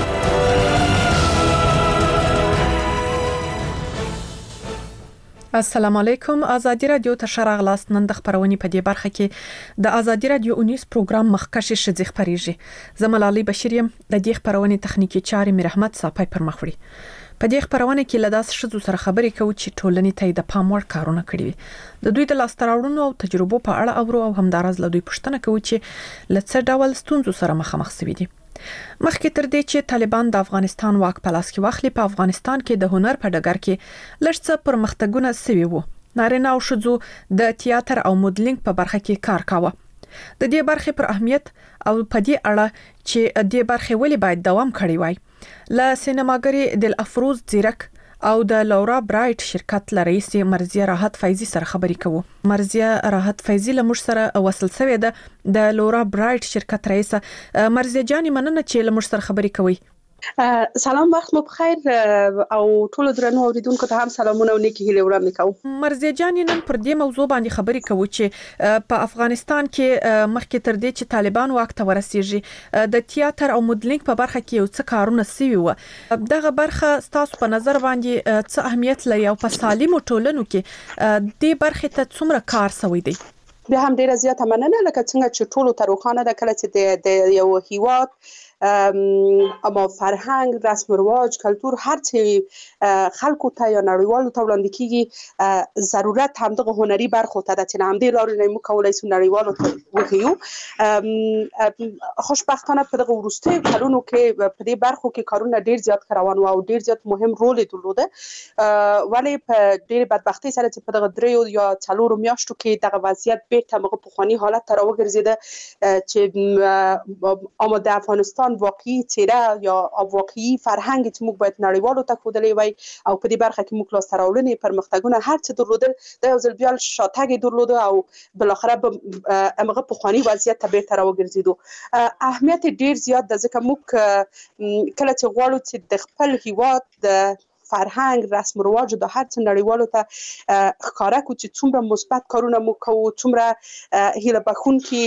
السلام علیکم. آزادی رادیو ته شراغلاست. نن د خبرونې په دې برخه کې د آزادی رادیو اونیس پروګرام مخکشي شذ خبريږي. زملالي بشریم د دې خبرونې تخنیکی چارې میر احمد صاحب پر مخ وړي. په دې خبرونه کې لداس شذو سره خبرې کوي چې ټولنې ته د پام وړ کارونه کړی وي. د دوی د لاستراوړونو او تجربو په اړه اورو او همدارز له دوی پوښتنه کوي چې لڅ ډول ستونزو سره مخامخ شوي دي. مخکې تر دې چې طالبان د افغانستان واک په لاس کې واخلي، په افغانستان کې د هنر په ډګر کې لږ څه پرمختګونه شوي وو. نارینه او ښځو د تیاتر او مودلینګ په برخه کې کار کاوه. د دې برخې پر اهمیت او په دې اړه چې د برخې ولې باید دوام کړی وای ل سینماګری دل افروز زیرک او د لورا برایټ شرکت لرئیس مرزیه راحت فیضی سره خبرې کوو. مرزیه راحت فیضی لمر سره وصل شوې ده. د لورا برایټ شرکت رئیس مرزیه جانی مننه چې لمر سره خبرې کوي. سلام، وخت مو بخیر او ټول درنو اوریدونکو ته هم سلامونه او نیکی هیله وړاندې کوم. مرزیه جان نن پر دې موضوع باندې خبرې کوو چې په افغانستان کې مخکې تر دې چې طالبان واک ته ورسیږي د تیاتر او مودلینګ په برخه کې یو څه کارونه سوي و. دغه برخه ستاسو په نظر باندې څه اهمیت لري او په سالمو ټولنو کې دې برخه ته څومره کار سوی دی؟ بیا هم ډیره زیاته مننه. لکه څنګه چې ټولو ته روښانه ده کله چې د یو هیواد اما فرهنګ، رسم و رواج، کلتور هر څه خلکو ته یا نړیوالو ته وړاندې کیږي، ضرورت همدغه هنري برخو ته د چې همدې لارې نه مو کولای شو نړیوالو ته وښیو. خوشبختانه په دغه وروستیو کلونو کې په دې برخو کې کارونه ډیر زیات روان او ډیر زیات مهم رول درلوده، ولی په ډیر بدبختی سره چې په دغه دریو یا څلورو میاشتو کې دغه وضعیت بیرته مغه پخوانی حالت ته راوګرځیده چې آماده افغانستان واقعي چهره یا واقعي فرهنګ چې موږ باید نړیوالو ته ښودلی وای او په دې برخه کې موږ لاسته راوړنې پرمختګونه هر څه درلودل، د یو ځل بیا شاتګ درلوده او بل اخره به امغه پخوانی وضعیت ته بیرته راوګرځیدو. اهمیت ډیر زیات د ځکه موږ کله چې غواړو چې د خپل هیواد د فرهنګ رسم و رواج د هر څه نړیوالو ته ښکارا کو چې څومره مثبت کارونه مو کوو، څومره هیله بخونکي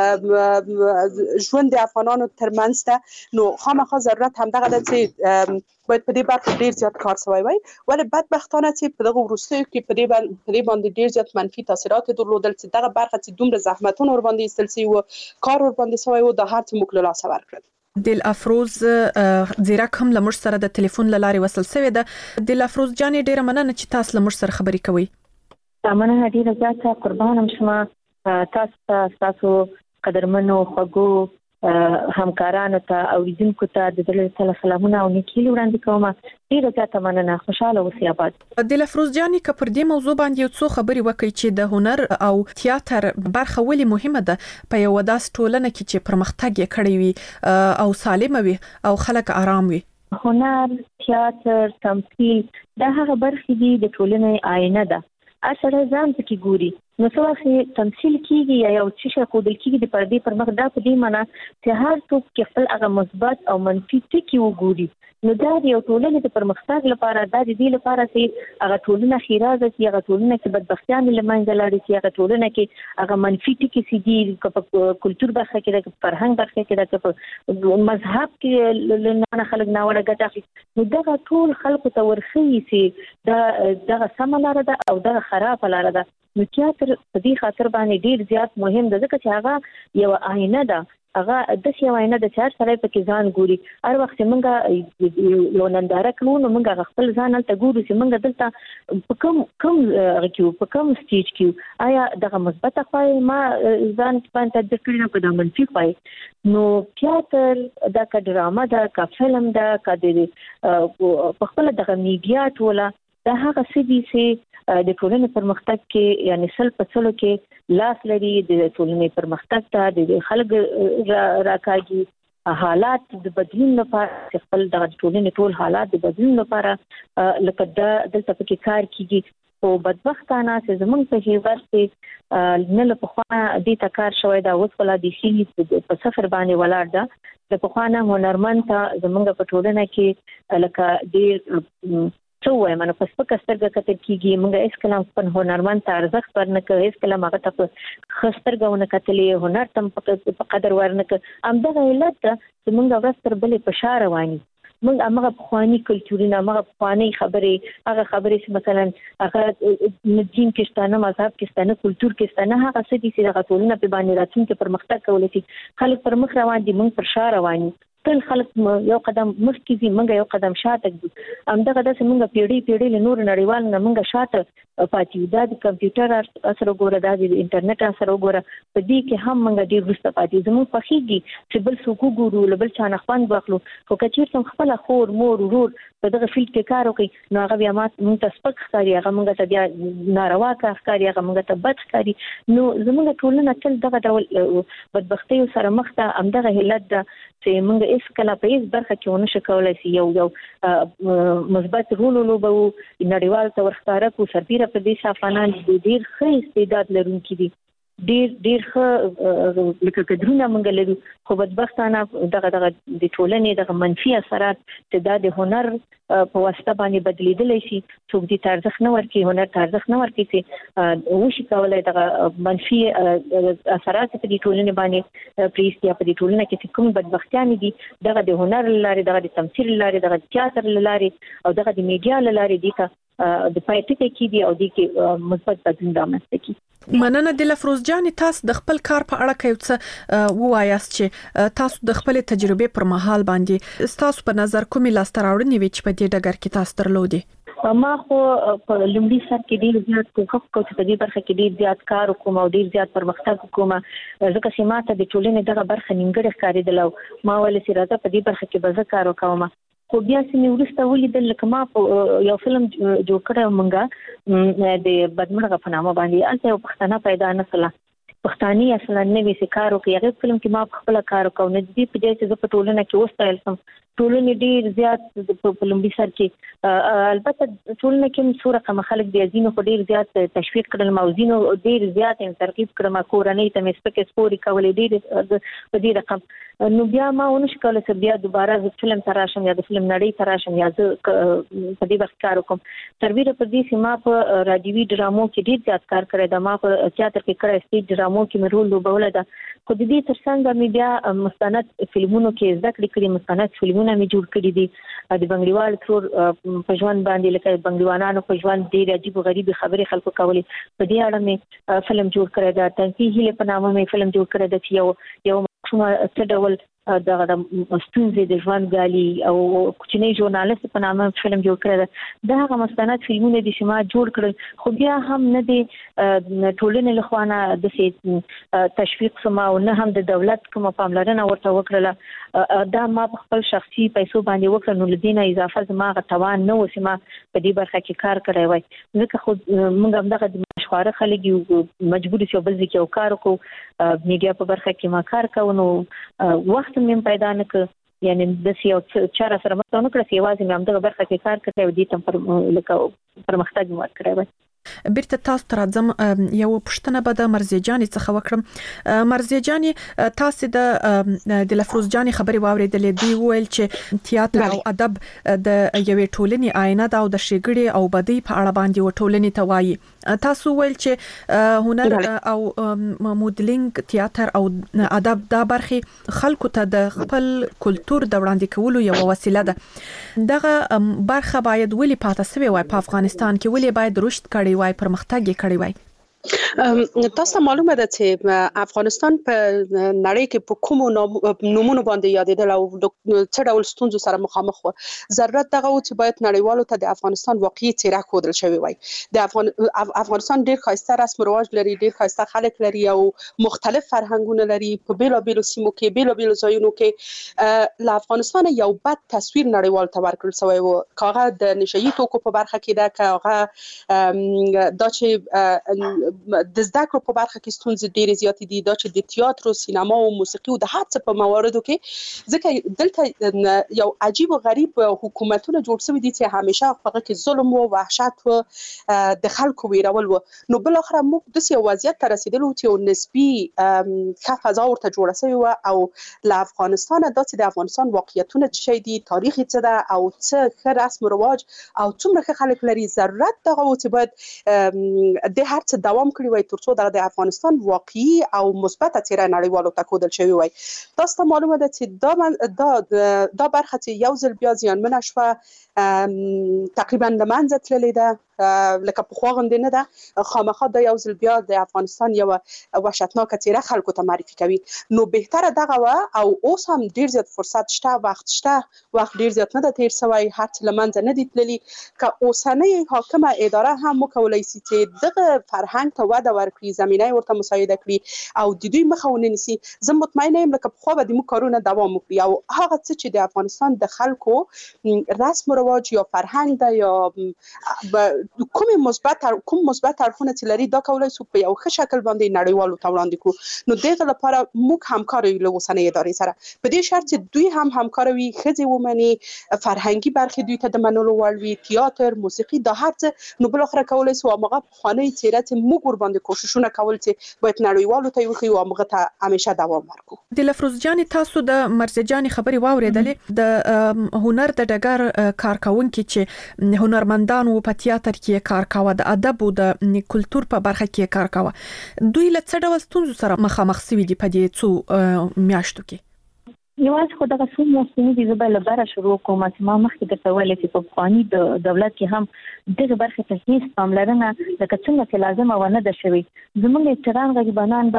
ژوند د افغانانو ترمنځ ته، نو خامخا ضرورت هم دغه ده چې باید په دې برخه ډیر زیات کار شوی وای. ولې بدبختانه چې په دغه وروستیو کې په دې باندې په دې باندې ډیر زیات منفي تاثیرات درلودل چې دغه برخه چې دومره زحمتونه ور باندې ایستل شوی و، کار ور باندې شوی و، د هر څه موږ له لاسه ورکړل. دل افروز زیرک هم لمر سره د ټلیفون لارې وصل شوی ده. دل افروز جانې ډیره مننه چې تاسو لمر سره خبرې کوي. مننه ډیره زیاته، قربانم شمه. تاسو تاسو قدرمنو خوږو همکارانو ته او لیدونکو ته د دې له سلامونه او نیکي وړاندې کوم. ډیره زیاته مننه، خوشاله اوسئ آباد. دل افروز جانې که پر دې موضوع باندې یو څو خبرې وکړي چې د هنر او تیاتر برخه ولې مهمه ده په یو داس ټولنه کې چې پرمختګ یې کړی وي او سالم وي او خلک آرام وي؟ هنر، تیاتر، تمثيل دا هغه برخې دي د ټولنې آینه ده. اصل ځان پکې ګوري، نو څه وخت تمثيل کیږي یا یو څه خودل کیږي د پردې پر مخ، دا په دې معنی چې هر څوک کې خپل هغه مثبت او منفي ټکي وګوري. نو دا د یو ټولنې د پرمختګ لپاره دا د دې لپاره چې هغه ټولنه خیرازه شي، هغه ټولنه کې بدبختیان له منځه لاړ شي، هغه ټولنه کې هغه منفي ټکي سي دي په کلچر برخه کې د فرهنګ برخه کې د مذهب کې نه خلک نه وړه ګټه اخلي. نو دا ټول خلکو ته ورخي چې دا دغه سم لار ده او دغه خراب لار ده. نو تیاتر په دې خاطر باندې ډیر زیات مهم ده ځکه چې هغه یو آینه ده، هغه د څه وینه د چار سره په کې ځان ګوري. هر وخت موږ یو ننداره کوو نو موږ خپل ځان ته ګورو چې موږ دلته په کوم کوم رکیو په کوم سټیج کې آیا دغه مثبت خواهی ما ځان باندې تدبیر کړی په د منفي خواهی. نو تیاتر دا کا ډرامه ده، کا فلم ده، کا د په خپل دغه میډیا ټوله دا هغه څه دي چې د ټولنې پرمختګ کې یعنی سل په سلو کې لاس لري، د ټولنې پرمختګ ته د خلک راکاږي حالات د بدلون لپاره، خپل د ټولنې ټول حالات د بدلون لپاره لکه دا دلته پکې کار کیږي. او بدبختانه چې زمونږ په هیواد کې نه له پخوا دې ته کار شوی دا اوس ولا د شي په سفر باندې ولاړ ده. د پخوانه هنرمند ته زمونږ په ټولنه کې لکه ډېر څو وایم نو پس په کسترګه کتل کیږي، موږ هیڅ کلام په هنرمند ته ارزښت ورنکړ، هیڅ کلام هغه ته په خسترګونه کتلې هنر تم په قدر ورنکړ. همدغه علت ده چې موږ ورځ تر بلې په شا رواني. موږ هغه پخواني کلتورونه، هغه پخواني خبرې، هغه خبرې چې مثلا هغه دین کې شته، مذهب کې شته، کلتور کې شته، هغه څه دي چې هغه ټولنه په باندې راتلونکي پرمختګ کولی شي. خلک پر مخ روان دي، موږ پر شا رواني. ټول خلک یو قدم مخکې دي، موږ یو قدم شاته ځو. همدغه داسې موږ پیړۍ پیړۍ له نور نړیوال نه موږ شاته پاتې یو. دا د کمپیوټر اثر وګوره، دا د انټرنیټ اثر وګوره، په دې کې هم موږ ډېر وروسته پاتې یو. زموږ خوښېږي چې بل څوک وګورو، له بل چا نه خوند واخلو، خو که چېرته خپله خور مور ورور په دغه فیلډ کې کار وکړي نو هغه بیا موږ ته سپک ښکاري، هغه موږ ته بیا ناروا کار ښکاري، هغه موږ ته بد ښکاري. نو زموږ ټولنه تل دغه ډول بدبختیو سره مخ ده. همدغه علت ده چې موږ هیڅ کله په هیڅ برخه کې ونه شو کولی چې یو یو مثبت رول ولوبوو، نړیوال ته ورښکاره کړو. سربیره په دې افغانان ډېر ښه استعداد لرونکي دي، ډېر ډېر ښه لکه قدرونه موږ لرو، خو بدبختانه دغه دغه د ټولنې دغه منفي اثرات چې دا د هنر په واسطه باندې بدلیدلی شي. څوک دې ته ارزښت نه ورکوي، هنر ته ارزښت نه ورکوي چې وشي کولی دغه منفي اثرات په دې ټولنې باندې پرېږدي. یا په دې ټولنه کې چې کوم بدبختیانې دي دغه د هنر له لارې، دغه د تمثیل له لارې، دغه د تیاتر له لارې او دغه د میډیا له لارې دې ته د پای ټکی کېږي او دې کې مثبت بدلون رامنځته کېږي. مننه دل افروز جان. تاسو د خپل کار په اړه کې څه ووایاست چې تاسو د خپل تجربې پر مهال باندې تاسو په نظر کومې لاسته راوړنې وي چې په دې ډګر کې تاسو درلودې؟ ما خو په لومړي سر کې ډېر زیات کوښښ کوم چې په دې برخه کې ډېر زیات کار وکړم او ډېر زیات پرمختګ وکړم، ځکه چې ما ته د ټولنې دغه برخه نیمګړې ښکارېدله او ما ویل چې راځه په دې برخه کې به زه کار وکړم. خو بیا چې مې وروسته ولیدل لکه ما یو فلم جوړ کړی موږ د بدمرغه په نامه باندې، هلته یو پښتانه پیدا نه شوله، پښتاني اصلا نه وي چې کار وکړي. هغې فلم کې ما په خپله کار وکړ. نږدې په دې چې زه په ټولنه کې وستایل شم ټولنې ډیر زیات په لومړي سر کې البته ټولنه کې څو رقم خلک د ازینو په ډیر زیات تشویق کړل، موزینو ډیر زیات ترغیب کړم، کورنۍ ته مې سپکې سپوري کولې ډیر په دې رقم. نو بیا ما ونه شکل چې بیا دوباره د فلم تراشم یا د فلم نړۍ تراشم یا د په دې وخت کار وکم. تربیره پر دې سیمه په رادیوي ډرامو کې ډیر زیات کار کړی دا، ما په تیاتر کې کړی، سټیج ډرامو کې مې رول لوبوله ده. خو د دې ترڅنګ مې بیا مستند فلمونو کې زده کړې کړې، مستند فلمونه مې جوړ کړي دي د بنګړیوال ترور په ژوند باندې، لکه بنګړیوانانو په ژوند ډیر عجیب او غریب خبرې خلکو کولې. په دې اړه مې فلم جوړ کړی دا، تنفیذ هیله په نامه مې فلم جوړ کړی دا چې یو یو کومه څه ډول دغه د ستونزې د ژوند غالي او کوچنی ژورنالیست په نامه فلم جوړ کړی دی. دا هغه مستند فلمونه دي چې ما جوړ کړل، خو بیا هم نه دي ټولنې له خوا نه د تشویق سما او نه هم د دولت کومه پاملرنه ورته وکړله. دا ما په خپل شخصي پیسو باندې وکړ، نو له دې نه اضافه زما هغه توان نه و چې ما په دې برخه کې کار کړی وای. ځکه خو موږ همدغه د مشواره خلک یو مجبور یو بل ځای کې یو کار وکړو، میډیا په برخه کې ما کار کوو، نو وخت مې پیدا نه کړ، یعنی د یو چاره سره متونه کړ چې یوازې مې همدغه برخه کې کار کړی او دې تم پر لکه پرمختګ مو کړی وای. بیرته تاسو ته راځم، یو پوښتنه به د مرضیه جانې څخه وکړم. مرضیه جانې، تاسو د د لفروز جانې خبرې واورېدلې، دی ویل چې تیاتر او ادب د یوې ټولنې آینه ده او د ښېګړې او بدۍ په اړه باندې و ټولنې ته وایي. تاسو ویل چې هنر او مودلینګ، تیاتر او ادب دا برخې خلکو ته د خپل کلتور د وړاندې کولو یو وسیله ده. دغه برخه باید ولې پاتې شوې وای په افغانستان کې، ولې باید رشد کړي وای، پرمختګ یې کړی وای؟ تاسو معلومه ده چې افغانستان په نړۍ کې په کومو نومونو باندې یادېدل او څه ډول ستونزو سره مخامخ و. ضرورت دغه و چې باید نړیوالو ته د افغانستان واقعي څېره ښودل شوې وای. د افغان افغانستان ډېر ښایسته رسم و رواج لري، ډېر ښایسته خلک لري او مختلف فرهنګونه لري. په بیلابیلو سیمو کې، بیلابیلو ځایونو کې له افغانستان یو بد تصویر نړیوال ته ورکړل شوی و، که هغه د نشه یي توکو په برخه کې ده، که هغه دا چې د زده کړو په برخه کې ستونزې ډېرې زیاتې دي، دا چې د تیاتر او سینما او موسیقي او د هر څه په مواردو کې، ځکه دلته یو عجیب او غریب حکومتونه جوړ شوي دي چې همیشه هغه کې ظلم او وحشت و، د خلکو ویرول و. نو بل اخر موږ داسې یو وضعیت ته رسېدلو چې یو نسبي ښه فضا ورته جوړه شوې وه او له افغانستانه دا چې د افغانستان واقعیتونه څه شی دي، تاریخ یې څه ده او څه ښه رسم و رواج او څومره ښه خلک لري. ضرورت دغه و چې باید د هر څه دوام کړی وای ترڅو د افغانستان واقعي او مثبت څېره نړیوالو ته ښودل شوی وای. تاسو ته معلومه ده چې دا من دا دا برخه چې یو ځل بیا زیانمنه شوه، تقریبا له منځه تللې ده، لکه پخوا غوندې نه ده. خامخا دا یو ځل بیا د افغانستان یوه وحشتناکه څېره خلکو ته معرفي کوي. نو بهتره دغه وه او اوس هم ډېر زیات فرصت شته، وخت شته، وخت ډېر زیات نه ده تېر شوی، هر څه له منځه نه دي تللي. که اوسنۍ حاکمه اداره هم وکولی شي چې دغه فرهنګ ته وده ورکړي، زمینه یې ورته مساعده کړي او د دوی مخه ونه نیسي، زه مطمئنه یم لکه پخوا به زموږ کارونه دوام وکړي او هغه څه چې د افغانستان د خلکو رسم و رواج یا فرهنګ ده یا کوم مثبت کوم مثبت اړخونه چې لري، دا کولای شو په یو ښه شکل باندې نړیوالو ته وړاندې کړو. نو دغه لپاره موږ همکار یو له اوسنۍ ادارې سره، په دې شرط چې دوی هم همکار وي، ښځې ومني، فرهنګي برخې دوی ته د منلو وړ وي، تیاتر، موسیقي، دا هر څه. نو بل اخره کولای شو هغه پخوانۍ څېره چې موږ ورباندې کوششونه کول چې باید نړیوالو ته وښیو او هغه ته همیشه دوام ورکړو. د لفروز جانې، تاسو د مرضیه جانې خبرې واورېدلې، د هنر د ډګر کارکونکي چې هنرمندان و په تیاتر کې کار کاوه، د ادب او د کلتور په برخه کې کار کاوه، دوی له څه ډول ستونزو سره مخامخ شوي دي په دې څو میاشتو کې؟ یوازې خو دغه څو میاشتې دي، زه به له بره شروع کوم چې ما مخکې درته ویلې چې په پخواني دولت کې هم دغه برخې ته هېڅ پاملرنه لکه څنګه چې لازمه ونه ده شوې. زموږ افسران غریبانان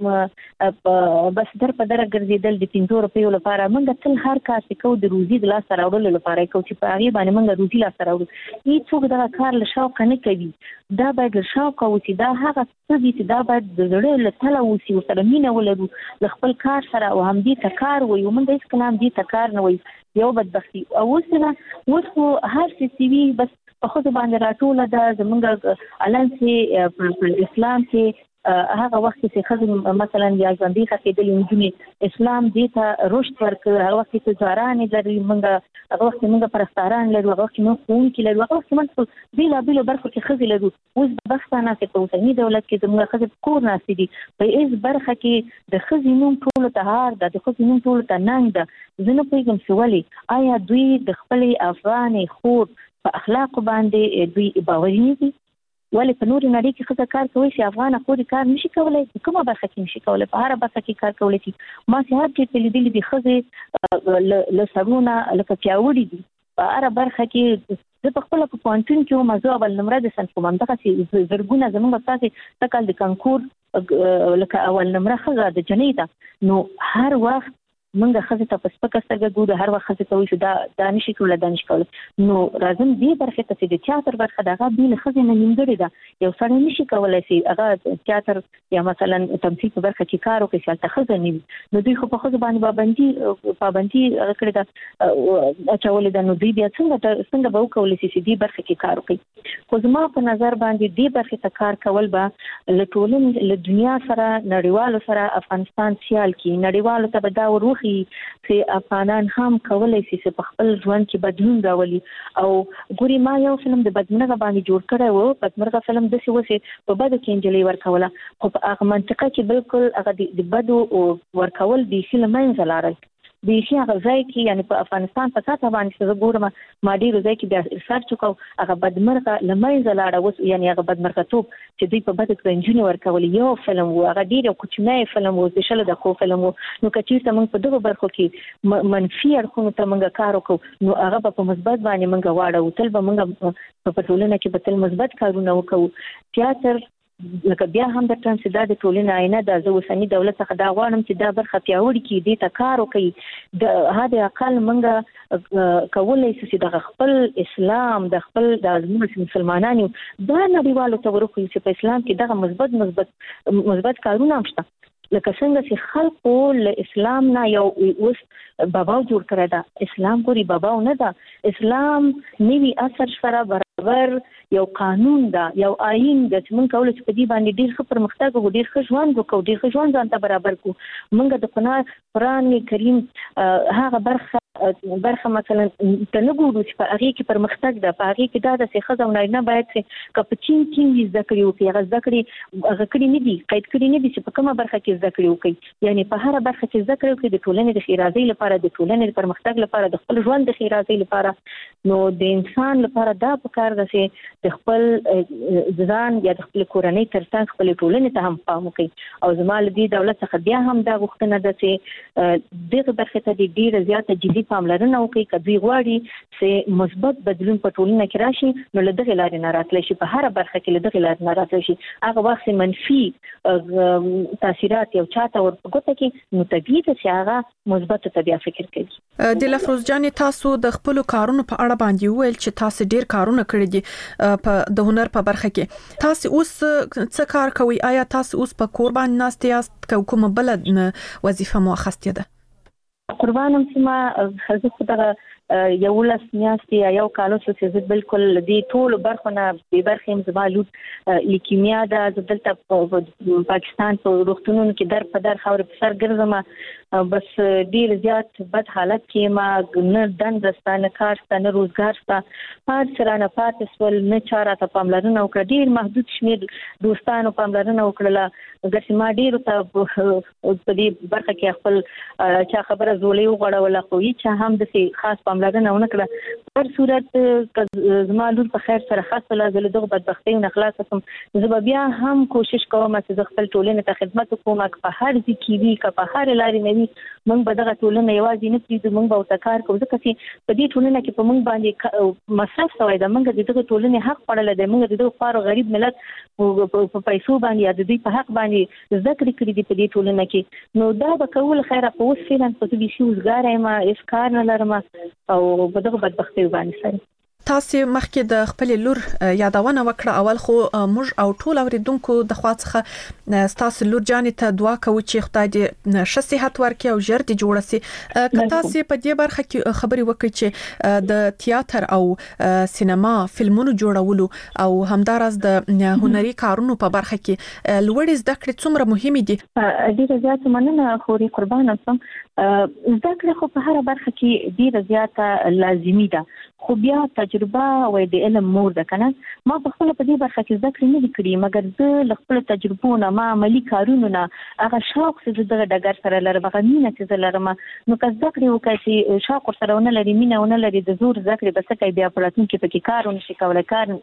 به بس در په دره ګرځېدل د پنځو روپیو لپاره. موږ تل هر کار چې کوو د روزي د لاسته راوړلو لپاره کوو چې په هغې باندې موږ روزي لاسته راوړو. هېڅوک دغه کار له شوقه نه کوي، دا باید له شوقه وشي، دا هغه څه دي چې دا باید د زړه له تله وشي، ورسره مینه ولرو له خپل کار سره او همدې ته کار وایو. موږ هېڅ کله همدې ته کار نه وایو، یو بدبختي. او اوس نه اوس خو هر څه چې وي بس په ښځو باندې راټوله ده. زموږ الان چې په اسلام کې هغه وخت چې خزم مثلا یا ژوندۍ خېدل انجونې اسلام دې ته رشد ورکړ، هغه وخت چې ځوانان لري موږ، هغه وخت موږ پرستاران لرو، هغه وخت موږ ښوونکي لرو، هغه وخت موږ بیلابیلو برخو کې ښځې لرو. اوس بختانه چې په اوسني دولت کې زموږ ښځې په کور ناستې دي، په هېڅ برخه کې د ښځې نوم ټولو ته هار ده، د ښځې نوم ټولو ته ننګ ده. زه نه پوهېږم چې ولې آیا دوی د خپلې افغانې خور په اخلاقو باندې دوی باوري نه دي؟ ولې په نورې نړۍ کې ښځه کار کوي چې افغانه خورې کار نشي کولی؟ په کومه برخه کې نشي کولی؟ په هره برخه کې کار کولی شي. ما چې هر چېرته لیدلي دي ښځې له سرونه لکه پیاوړي دي په هره برخه کې. زه په خپله په پوهنتون کې وم، زه اول نمره د صنف کوم، همدغسې زرګونه زموږ ستاسې سږ کال د کنکور لکه اول نمره ښځه د جنۍ ده. نو هر وخت موږ ښځې ته په سپکه سترګه ګورو، هر وخت ښځې ته وایو چې دا دا نشي کولی، دا نشي کولی. نو راځم دې برخې ته چې د تیاتر برخه د هغه بې له ښځې نه نیمګړې ده. یو سړی نشي کولی چې هغه تیاتر یا مثلا تمثیل په برخه کې کار وکړي چې هلته ښځه نه وي. نو دوی خو په ښځو باندې پابندي پابندي هغه کړې ده، اچولې ده. نو دوی بیا څنګه څنګه به وکولی شي چې دې برخه کې کار وکړي؟ خو زما په نظر باندې دې برخې ته کار کول به له ټولنې له دنیا سره نړیوالو سره افغانستان سیال کړي. نړیوالو ته به دا وروخي چې افغانان هم کولی شي چې په خپل ژوند کې بدلون راولي. او ګوري ما یو فلم د بدمرغه باندې جوړ کړی و، بدمرغه فلم داسې و چې په بدو کې نجلۍ ورکوله، خو په هغه منطقه کې بالکل هغه د بدو ورکول بیخي له منځه لاړل. بیخي هغه ځای کې یعنې په افغانستان په سطحه باندې چې زه ګورم ما ډېرو ځای کې بیا ریسرچ وکړو، هغه بدمرغه له منځه لاړه. اوس یعنې هغه بدمرغتوب چې دوی په بدو کې نجونې ورکولې یو فلم و، هغه ډېر یو کوچنی فلم و، د شلو دقیقو فلم و. نو که چېرته موږ په دغو برخو کې منفي اړخونو ته موږ کار وکړو نو هغه به په مثبت باندې موږ واړو، تل به موږ په ټولنه کې به تل مثبت کارونه وکړو. تیاتر لکه بیا هم درته وایم چې دا د ټولنې آینه ده. زه اوسني دولت څخه دا غواړم چې دا برخه پیاوړې کړي، دې ته کار وکړي. د حد اقل موږ کولی شو چې دغه خپل اسلام د خپل د زموږ مسلمانان یو دا نړیوالو ته ورښیو چې په اسلام کې دغه مثبت مثبت مثبت کارونه هم شته. لکه څنګه چې خلکو له اسلام نه یو اوس باباو جوړ کړی ده. اسلام ګوري باباو نه ده، اسلام نوي اثر سره برابر یو قانون ده، یو آئین ده چې موږ کولی چې په دې باندې ډېر ښه پرمختګ وکړو، ډېر ښه ژوند وکړو، ډېر ښه ژوند ځان ته برابر کړو. موږ د قرآن کریم هغه برخه برخه مثلا ته نه ګورو چې په هغې کې پرمختګ ده. په هغې کې دا ده چې ښځه او نارینه باید چې که په چین کې وي زده کړې وکړي، هغه زده کړې هغه کړي نه دي، قید کړي نه دي چې په کومه برخه کې زده کړې وکړي. یعنې په هره برخه کې زده کړې وکړي د ټولنې د ښېرازۍ لپاره، د ټولنې د پرمختګ لپاره، د خپل ژوند د ښېرازۍ لپاره. نو د انسان لپاره دا پکار ده چې د خپل ځان یا د خپل کورنۍ تر څنګ خپلې ټولنې ته هم پام وکړي. او زما له دې دولت څخه بیا هم دا غوښتنه ده چې دغه برخې ته د ډېره زیاته جدي پاملرنه وکړي. که دوی غواړي چې مثبت بدلون په ټولنه کې راشي نو له دغې لارې نه راتلی شي، په هره برخه کې له دغې لارې نه راتلی شي. هغه وخت چې منفي تاثیرات یو چا ته ور په ګوته کړي نو طبیعي ده چې هغه مثبتو ته بیا فکر کوي. د لفروز جانې تاسو د خپلو کارونو په اړه باندې وویل چې تاسو ډېر کارونه کړي دي په د هنر په برخه کې. تاسو اوس څه کار کوئ؟ آیا تاسو اوس په کور باندې ناست یاست که کومه بله وظیفه مو اخیستې ده؟ قربانم چې ما زه خو دغه یولس میاشتې یا یو کال وشو چې زه بالکل دې ټولو برخو نه بې برخې یم. زما لور لیکیمیا ده، زه دلته په پاکستان په روغتونونو کې در په در خاورې په سر ګرځم. بس ډېر زیات بد حالت کې ما نه دنده شته، نه کار شته، نه روزګار شته. هر څه رانه پاتې شول، نه چا راته پاملرنه وکړه. ډېر محدود شمېر دوستانو پاملرنه وکړله، ځکه چې ما ډېرو ته په دې برخه کې خپل چا خبره زولۍ وغوړوله، خو هېچا هم داسې خاص پاملرنه ونه کړه. په هر صورت زما لور په خیر سره ښه شوله، زه له دغو بدبختیو نه خلاصه شوم. زه به بیا هم کوشش کوم چې زه خپل ټولنې ته خدمت وکړم، که په هر ځای کې وي، که په هرې لارې نه وي. موږ به دغه ټولنه یوازې نه پرېږدو، موږ به ورته کار کوو، ځکه چې په دې ټولنه کې په موږ باندې مصرف شوی ده. موږ د دغه ټولنې حق خوړلی دی، موږ د دغه خوار غریب ملت په پیسو باندې یا د دوی په حق باندې زده کړې کړي دي په دې ټولنه کې. نو دا به کول خیره په اوس فعلا خو زه بیخي وزګاره یم، هېڅ کار نه لرم او په دغه بدبختیو باندې سره تاسو مخکې د خپل لور یادونه وکړه، اول خو موږ او ټول اوریدونکو د خوا څخه تاسو لور جانې ته دعا کوو چې خدای دې ښه صحت ورکړي او ژر دې جوړ شي. که تاسو په دې برخه کې خبرې وکړئ چې د تیاتر او سینما فلمونو جوړولو او همدارس د هنري کارونو په برخه کې لوړ زده کړې څومره مهمه دي؟ ډیره زیاته مننه خوري قربان اوسم. زده کړې خو په هر برخه کې ډیره زیاته لازمي ده، خو بیا تجربه او د علم مور ده کنه. ما په خپل په دې برخه کې زده کړې نه دي کړې، مګر زه له خپل تجربو نه ما عملي کارونو نه هغه شوق چې دغه ډګر سره لرم، هغه مینه چې لرم، نو که زده کړې وکړي چې شوق سره ونه لري، مینه ونه لري، د زور زده کړې بس کوي، بیا په راتلونکي کې پکې کار ونشي کولای، کار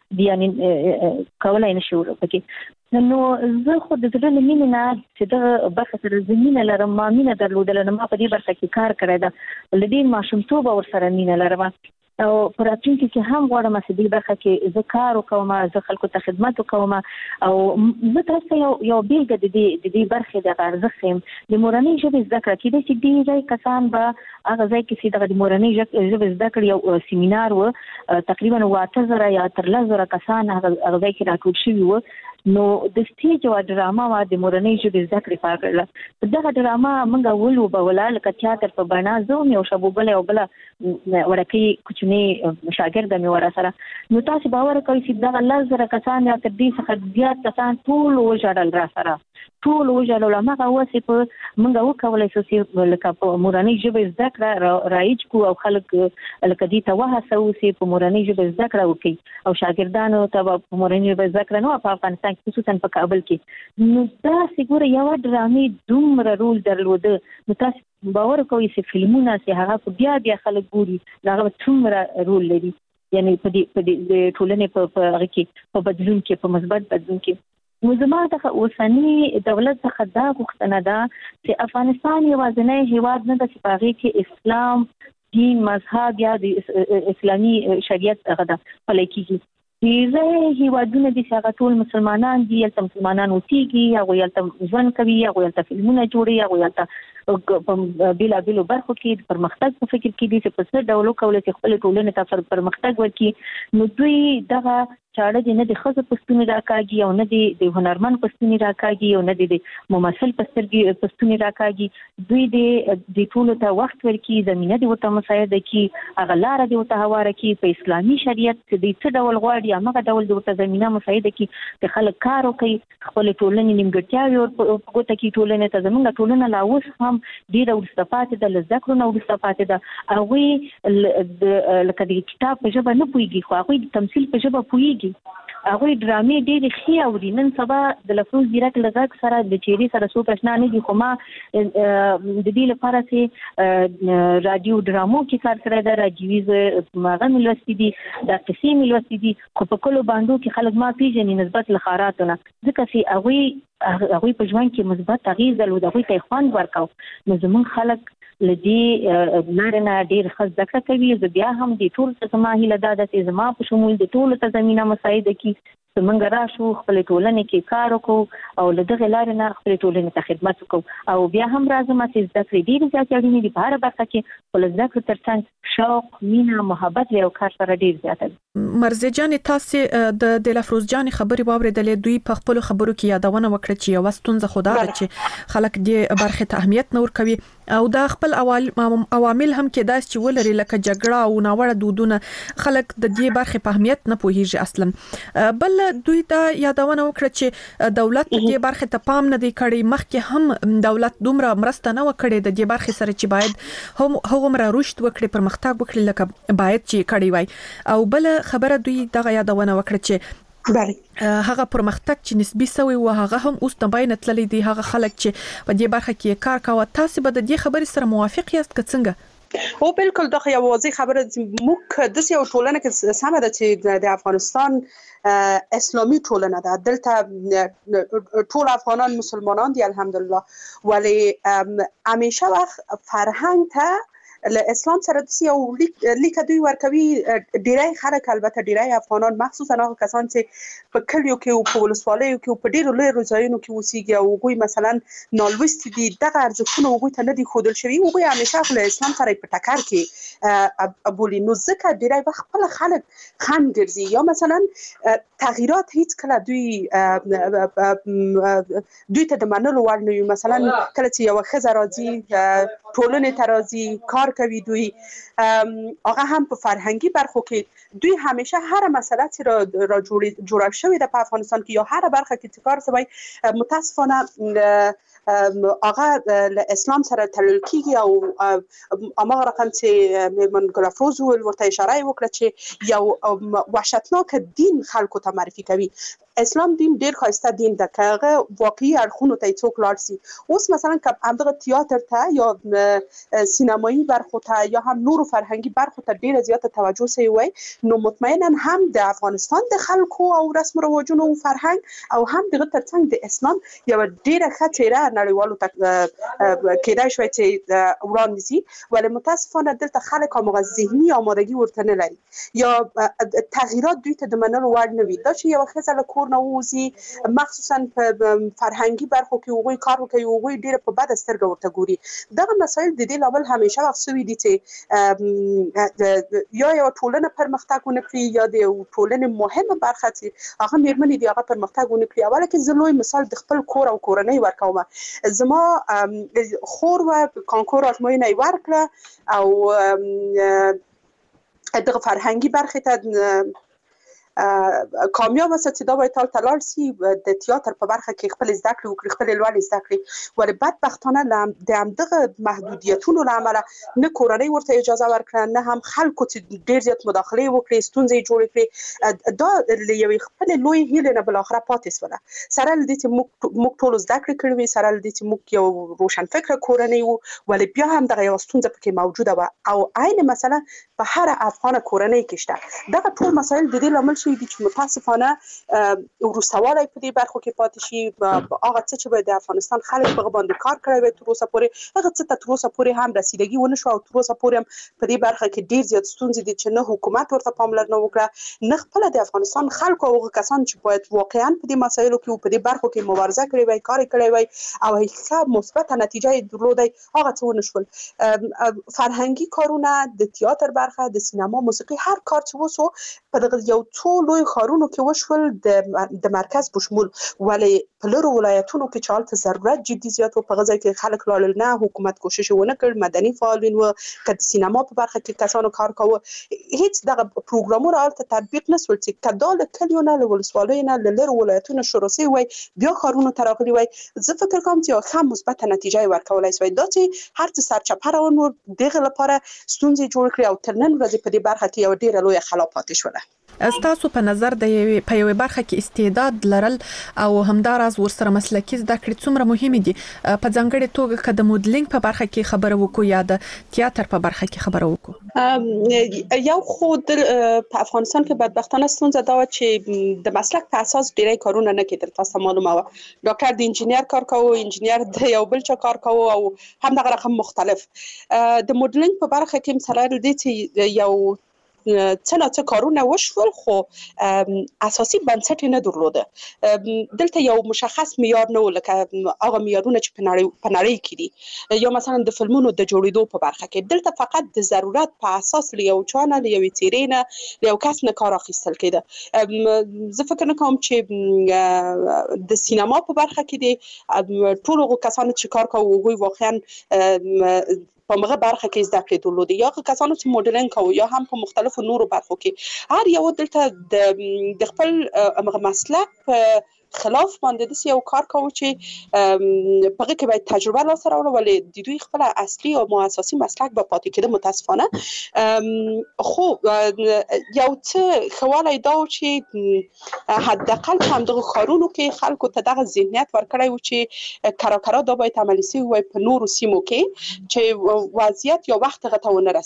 یعنی کولای نشي پکې. نو زه خو د زړه له مینې نه چې دغه برخه سره زمینه لرم، ما مینه درلودله، نو ما په دې برخه کې کار کړی ده، له ډېر ماشومتوبه ورسره مینه لرم او په راتلونکي کې هم غواړم چې دې برخه کې زه کار وکوم، زه خلکو ته خدمت وکوم او زه تاسو یو یو بیلګه د دې د دې برخې د ارزښت یم. د مورنۍ ژبې زده کړه کېدای شي ډېری کسان به هغه ځای کې چې د مورنۍ ژبې زده کړې یو سیمینار و، تقریبا اته زره یا تر لس زره کسان هغه ځای کې راټول شوي وو. نو د سټیج او ډراما وا د مورنۍ ژبې زده کړې په اړه دغه ډراما موږ ولوبوله لکه تیاتر په بڼه، زه هم یو شبوبله او بله ورکې کوچنۍ شاګرده مې ور سره. نو تاسو باور کوئ چې دغه لس زره کسان یا تر دې څخه زیات کسان ټول وژړل را سره، ټول وژړل. هغه اوسې په موږ وکولی شو چې لکه په مورنۍ ژبې زده کړه رایج کړو او خلک لکه دې ته وهڅوو چې په مورنۍ ژبې زده کړه وکړي او شاګردانو ته په مورنۍ ژبې زده کړه، نو په افغانستان خصوصا په کابل کې نو دا سګوره یو ډرامې دومره رول درلوده. نو تاسو باور کوئ چې فلمونه چې هغه بیا بیا خلک ګوري، هغه څومره رول لري، یعنی په دې په دې ټولنې په هغه کې په بدلون کې، په مثبت بدلون کې. نو زما د اوسنی دولت څخه دا غوښتنه ده چې افغانستان یوازینی هیواد نه ده چې په هغې کې اسلام دین مذهب یا د اسلامي شریعت هغه ده پلی کېږي. ډېری هیوادونه دي چې هغه ټول مسلمانان دي، هلته مسلمانان اوسېږي، هغوی هلته ژوند کوي، هغوی هلته فلمونه جوړوي، هغوی هلته په بېلابېلو برخو کې د پرمختګ په فکر کې دي چې په څه ډول وکولی چې خپلې ټولنې ته پرمختګ ورکړي. نو دوی دغه چاړه دي نه د ښځو په ستوني راکاږي او نه د هنرمند په ستوني راکاږي او نه د ممثل په سترګې په ستوني راکاږي. دوی د ټولو ته وخت ورکړي، زمینه دې ورته مساعده کړي، هغه لاره دې ورته هواره کړي په اسلامي شریعت چې دوی څه ډول غواړي همغه ډول دې ورته زمینه مساعده کړي چې خلک کار وکړي، خپلې ټولنې نیمګړتیاوې ور په ګوته کړي. ټولنې ته زموږ ټولنه لا اوس هم ډېره وروسته پاتې ده، له زده کړو نه وروسته پاتې ده. هغوی لکه د کتاب په ژبه نه پوهېږي، خو هغوی د تمثیل په ژبه پوهېږي. هغوی ډرامې ډېرې ښې اوري. نن سبا د لفروز ځیرک له غږ سره د چهرې سره څوک اشنا نه دي، خو ما د دې لپاره چې راډیو ډرامو کې کار کړی ده، راډیویز هغه مې لوستي دي، دا قصې مې لوستي دي، خو په کلو بانډو کې خلک ما پېژني نسبت له ښاراتو نه، ځکه چې هغوی هغوی په ژوند کې مثبت اغېز درلود، هغوی ته یې خوند ورکاو. نو زموږ خلک له دې لارې نه ډېر ښه زده کړه کوي. زه بیا هم دې ټولو ته زما هیله دا ده چې زما په شمول د ټولو ته زمینه مساعده کړي چې موږ راشو خپلې ټولنې کې کار وکړو او له دغې لارې نه خپلې ټولنې ته خدمت وکړو. او بیا هم راځم چې زده کړې ډېرې زیاتې اړینې دي په هره برخه کې، خو له زده کړو تر څنګ شوق، مینه، محبت له یو کار سره ډېر زیاته ده. مرزیه جانې تاسې د دلفروز جانې خبرې واورېدلې، دوی په خپلو خبرو کې یادونه وکړه چې یوه ستونزه خو دا ده چې خلک دې برخې ته اهمیت نه ورکوي او دا خپل عوامل هم کېدای شي چې ولري، لکه جګړه او ناوړه دودونه، خلک د دې برخې په اهمیت نه پوهېږي اصلا. بل دوی دا یادونه وکړه چې دولت دې برخې ته پام نه دی کړی، مخکې هم دولت دومره مرسته نه وکړي د دې برخې سره چې باید هم هغومره رشد وکړي، پرمختګ وکړي لکه باید چې کړی وای. او بل خبره دوی دغه یادونه وکړه چې بله هغه پرمختګ چې نسبي سوی و هغه هم اوس نه باید تللی دی، هغه خلک چې په دې برخه کې کار کوي. تاسو به د دې خبرې سره موافق یاست که څنګه؟ او بالکل دغه یو واضح خبره موږ د یو ټولنه کې سمه ده چې د افغانستان اسلامي ټولنه ده، دلته ټول افغانان مسلمانان دي الحمدلله، ولی همیشه وخت فرهنګ ته له اسلام سره د یو لیک دوی ورکوي ډیری خلک البته ډیری افغانان مخصوصا هغه کسان چې په کلیو کې او په ولسوالیو کې او په ډیرو لوی ځایونو کې اوسېږي او هغوی مثلا نالوستي دي دغه ارزښتونه هغوی ته نه دي ښودل شوي هغوی همیشه له اسلام سره په ټکر کې بولي نو ځکه ډیری وخت خپل خلک خنډ ګرځي یا مثلا تغییرات هیڅ کله دوی دوی ته د منلو وړ نه وي مثلا کله چې یوه ښځه راځي ټولنې ته راځي کار کوي دوی هغه هم په فرهنګي برخو کې دوی همیشه هر مسله چې را جوړه شوې ده په افغانستان کې یا هر برخه کې چې کار شوی متاسفانه هغه له اسلام سره تړل کیږي او هماغه رقم چې میرمن ګل افروز وویل ورته اشاره یې وکړه چې یو وحشتناک دین خلکو ته معرفي کوي اسلام دین ډیر ښایسته دین ده که هغه واقعي اړخونو ته څوک لاړ سي اوس مثلا که همدغه تیاتر ته یا سینمایي برخو ته یا هم نورو فرهنګي برخو ته ډیره زیاته توجه سوی وای نو مطمئنا هم د افغانستان د خلکو او رسم و رواجونو او فرهنګ او هم دغه ترڅنګ د اسلام یو ډیره ښه څیره نړیوالو ته کېدای شوی چې وړاندې سي ولې متاسفانه دلته خلک هماغه ذهني آمادګي ورته نه لري یا تغییرات دوی ته د منلو وړ نه وي دا چې یوه ښځه له کور نه ووځي مخصوصا په فرهنګي برخو کې هغوی کار کوي هغوی ډیره په بده سترګه ورته ګوري دغه مسایل د دې لامل همیشه وخت سوي دي چې یا یو ټولنه پرمختګ ونه کړي یا د ټولنې مهمه برخه چې هغه میرمنې دي هغه پرمختګ ونه کړي اوله کې زه لوی مثال د خپل کور او کورنۍ ورکوم زما خور و کانکور ازموینه یې ورکړه او دغه فرهنګي برخې ته کامیاب وسه چې دا باید تال تلال سي د تیاتر په برخه کې خپل زده کړې وکړي خپل لوړ زده کړې ولې بدبختانه د همدغه محدودیتونو له امله نه کورنۍ ورته اجازه ورکړه نه هم خلکو چې ډېر زیات مداخلې وکړي ستونزې جوړې کړې دا له یوې خپلې لویې هیلې نه بالاخره پاتې شوله سره له دې چې موږ ټولو زده کړې کړې وې سره له دې چې موږ یو روشنفکره کورنۍ وو ولې بیا هم دغه یوه ستونزه پکې موجوده وه او عین مثلا په هره افغانه کورنۍ کې شته دغه ټول مسایل د دې لامل شوي دي چې متاسفانه وروسته والی په دې برخو کې پاتې شي هغه څه چې به د افغانستان خلک په هغه باندې کار کړی وی تر اوسه پورې هغه څه ته تر اوسه پورې هم رسیدګي ونه شوه او تر اوسه پورې هم په دې برخه کې ډېر زیات ستونزې دي چې نه حکومت ورته پاملرنه وکړه نه خپله د افغانستان خلکو او هغه کسان چې باید واقعا په دې مسایلو کې او په دې برخو کې مبارزه کړې وی کار یې کړی وی او ښه مثبته نتیجه یې درلودی هغه څه ونه شول فرهنګي کارونه د تیاتر برخه د سینما موسیقي هر کار چې وسو په دغه یو څو لوی ښارونو کې وشول د د مرکز په شمول ولې په لرو ولایتونو کې چې هلته ضرورت جدي زیات و په هغه ځای کې خلک لاړل نه حکومت کوشش ونه کړ مدني فعالین و که د سینما په برخه کې کسانو کار کاوه هیڅ دغه پروګرامونه هلته تطبیق نه شول چې که دا له کلیو نه له ولسوالیو نه له لرو ولایتونو شروع سوی وای بیا ښارونو ته راغلي وای زه فکر کوم چې یوه ښه مثبته نتیجه یې ورکولی سوی دا چې هر څه سرچپه روان و دغه لپاره ستونزې جوړې کړې او تر نن ورځې په دې برخه کې یوه ډېره لویه خلا پاتې شوله ستاسو په نظر د یوې په یوې برخه کې استعداد لرل او همداراز ورسره مسلکي زده کړې څومره مهمې دي په ځانګړې توګه که د موډلینګ په برخه کې خبره وکړو یا د تیاتر په برخه کې خبره وکړو یو خو په افغانستان کې بدبختانه ستونزه دا وه چې د مسلک په اساس ډېری کارونه نه کېدل تاسو ته معلومه وه ډاکټر د انجینر کار کوو انجینر د یو بل چا کار کوو او همدغه رقم مختلف د موډلینګ په برخه کې هم سره دې چې یو څه نه څه کارونه وشول خو اساسي بنسټ یې نه درلوده دلته یو مشخص معیار نه و لکه هغه معیارونه چې په نړۍ په نړۍ کې دي یا مثلا د فلمونو د جوړېدو په برخه کې دلته فقط د ضرورت په اساس له یو چا نه له یوې څېرې نه له یو کس نه کار اخیستل کېده زه فکر نه کوم چې د سینما په برخه کې دي ټول هغو کسانو چې کار کوي هغوی واقعا په مغه برخه کې زده کړې درلودې یا کسانو چې موډلینګ کوي یا هم په مختلفو نورو برخو کې هر یو دلته د خپل مغه مسلک په خلاف باندې د یو کار کوي چې په هغه کې باید تجربه لاسته راوړي ولې د دوی خپل اصلي او مؤسسي مسلک به پاتې کېده متاسفانه خو یو څه خواله دا و چې حداقل هم دغه کارونو کې خلکو ته دغه ذهنیت ورکړی و چې کراکرا دا باید عملي سي وای په نورو سیمو کې چې وضعیت یو وخت غته ونه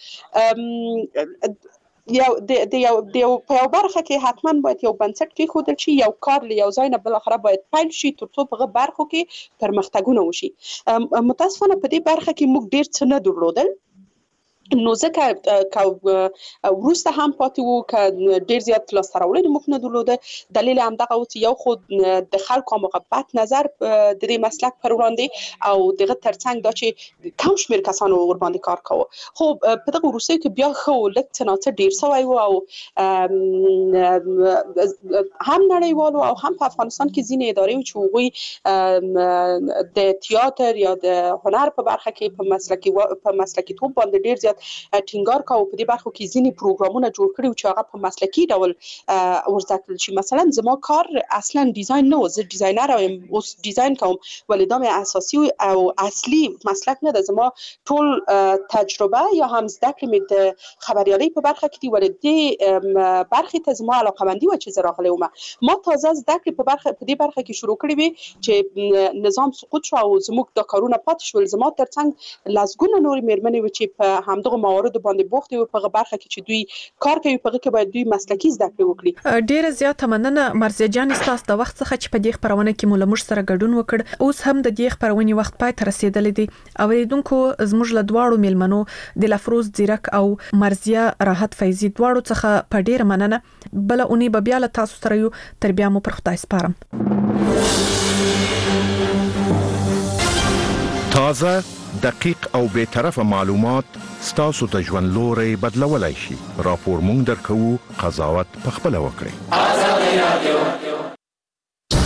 رسیده یو د یو د یو په یو برخه کې حتما باید یو بنسټ کېښودل شي یو کار له یو ځای نه بالاخره باید پیل شي تر څو په هغه برخو کې پرمختګونه وشي متاسفانه په دې برخه کې موږ ډېر څه نه درلودل نو ځکه وروسته هم پاتې وو ک ډیر زیات لاسته راوړنې موږ نه درلوده دلیل هم دغه و چې یو خو د خلکو مغبت نظر د دې مسلک پر وړاندې او دغه ترڅنګ دا چې کم شمیر کسانو ور باندې کار کاوه خو په دغه وروسته کې بیا خو لږ څه نه څه ډیر سوی وو او هم نړیوالو او هم په افغانستان کې ځینې ادارې چې هغوی د تئاتر یا د هنر په برخه کې په مسلکي په مسلکي توب باندې ډیر زیات ټینګار کاوه په دې برخو کې ځینې پروګرامونه جوړ کړي چې هغه په مسلکي ډول ورزده کړل شي مثلا زما کار اصلا ډیزاین نه و زه ډیزاینر یم اوس ډیزاین کوم ولې دا مې اساسي او اصلي مسلک نه ده زما ټول تجربه یا هم زده کړې مې د خبریالۍ په برخه کې دي ولې دې برخې ته زما علاقه‌مندي و چې زه راغلی وم ما تازه زده کړې په برخه په دې برخه کې شروع کړې وې چې نظام سقوط شو او زموږ د کارونه پاتې شول زما ترڅنګ لازګونه نورې مېرمنې و چې په هم دغه موارد باندې بوخت وي په برخه کې چې دوی کار کوي په کې باید دوی مسلکي زده کړې وکړي ډیره زیاته مننه مرزیه جان تاسو د وخت څخه چې په دې خبرونه کې مول مش سره ګډون وکړ اوس هم د دې خبرونې وخت پای ته رسیدلې دي اوریدونکو زموږ له دواړو میلمنو د لفروز زیرک او مرزیه راحت فیضی دواړو څخه په ډیره مننه بل اونې به بیا له تاسو سره یو تر بیا مو پر خدای سپارم تازه دقیق او به طرفه معلومات ستاسو د ژوند لوري بدلولای شي راپور مونږ درکو قضاوت په خپل وکړئ.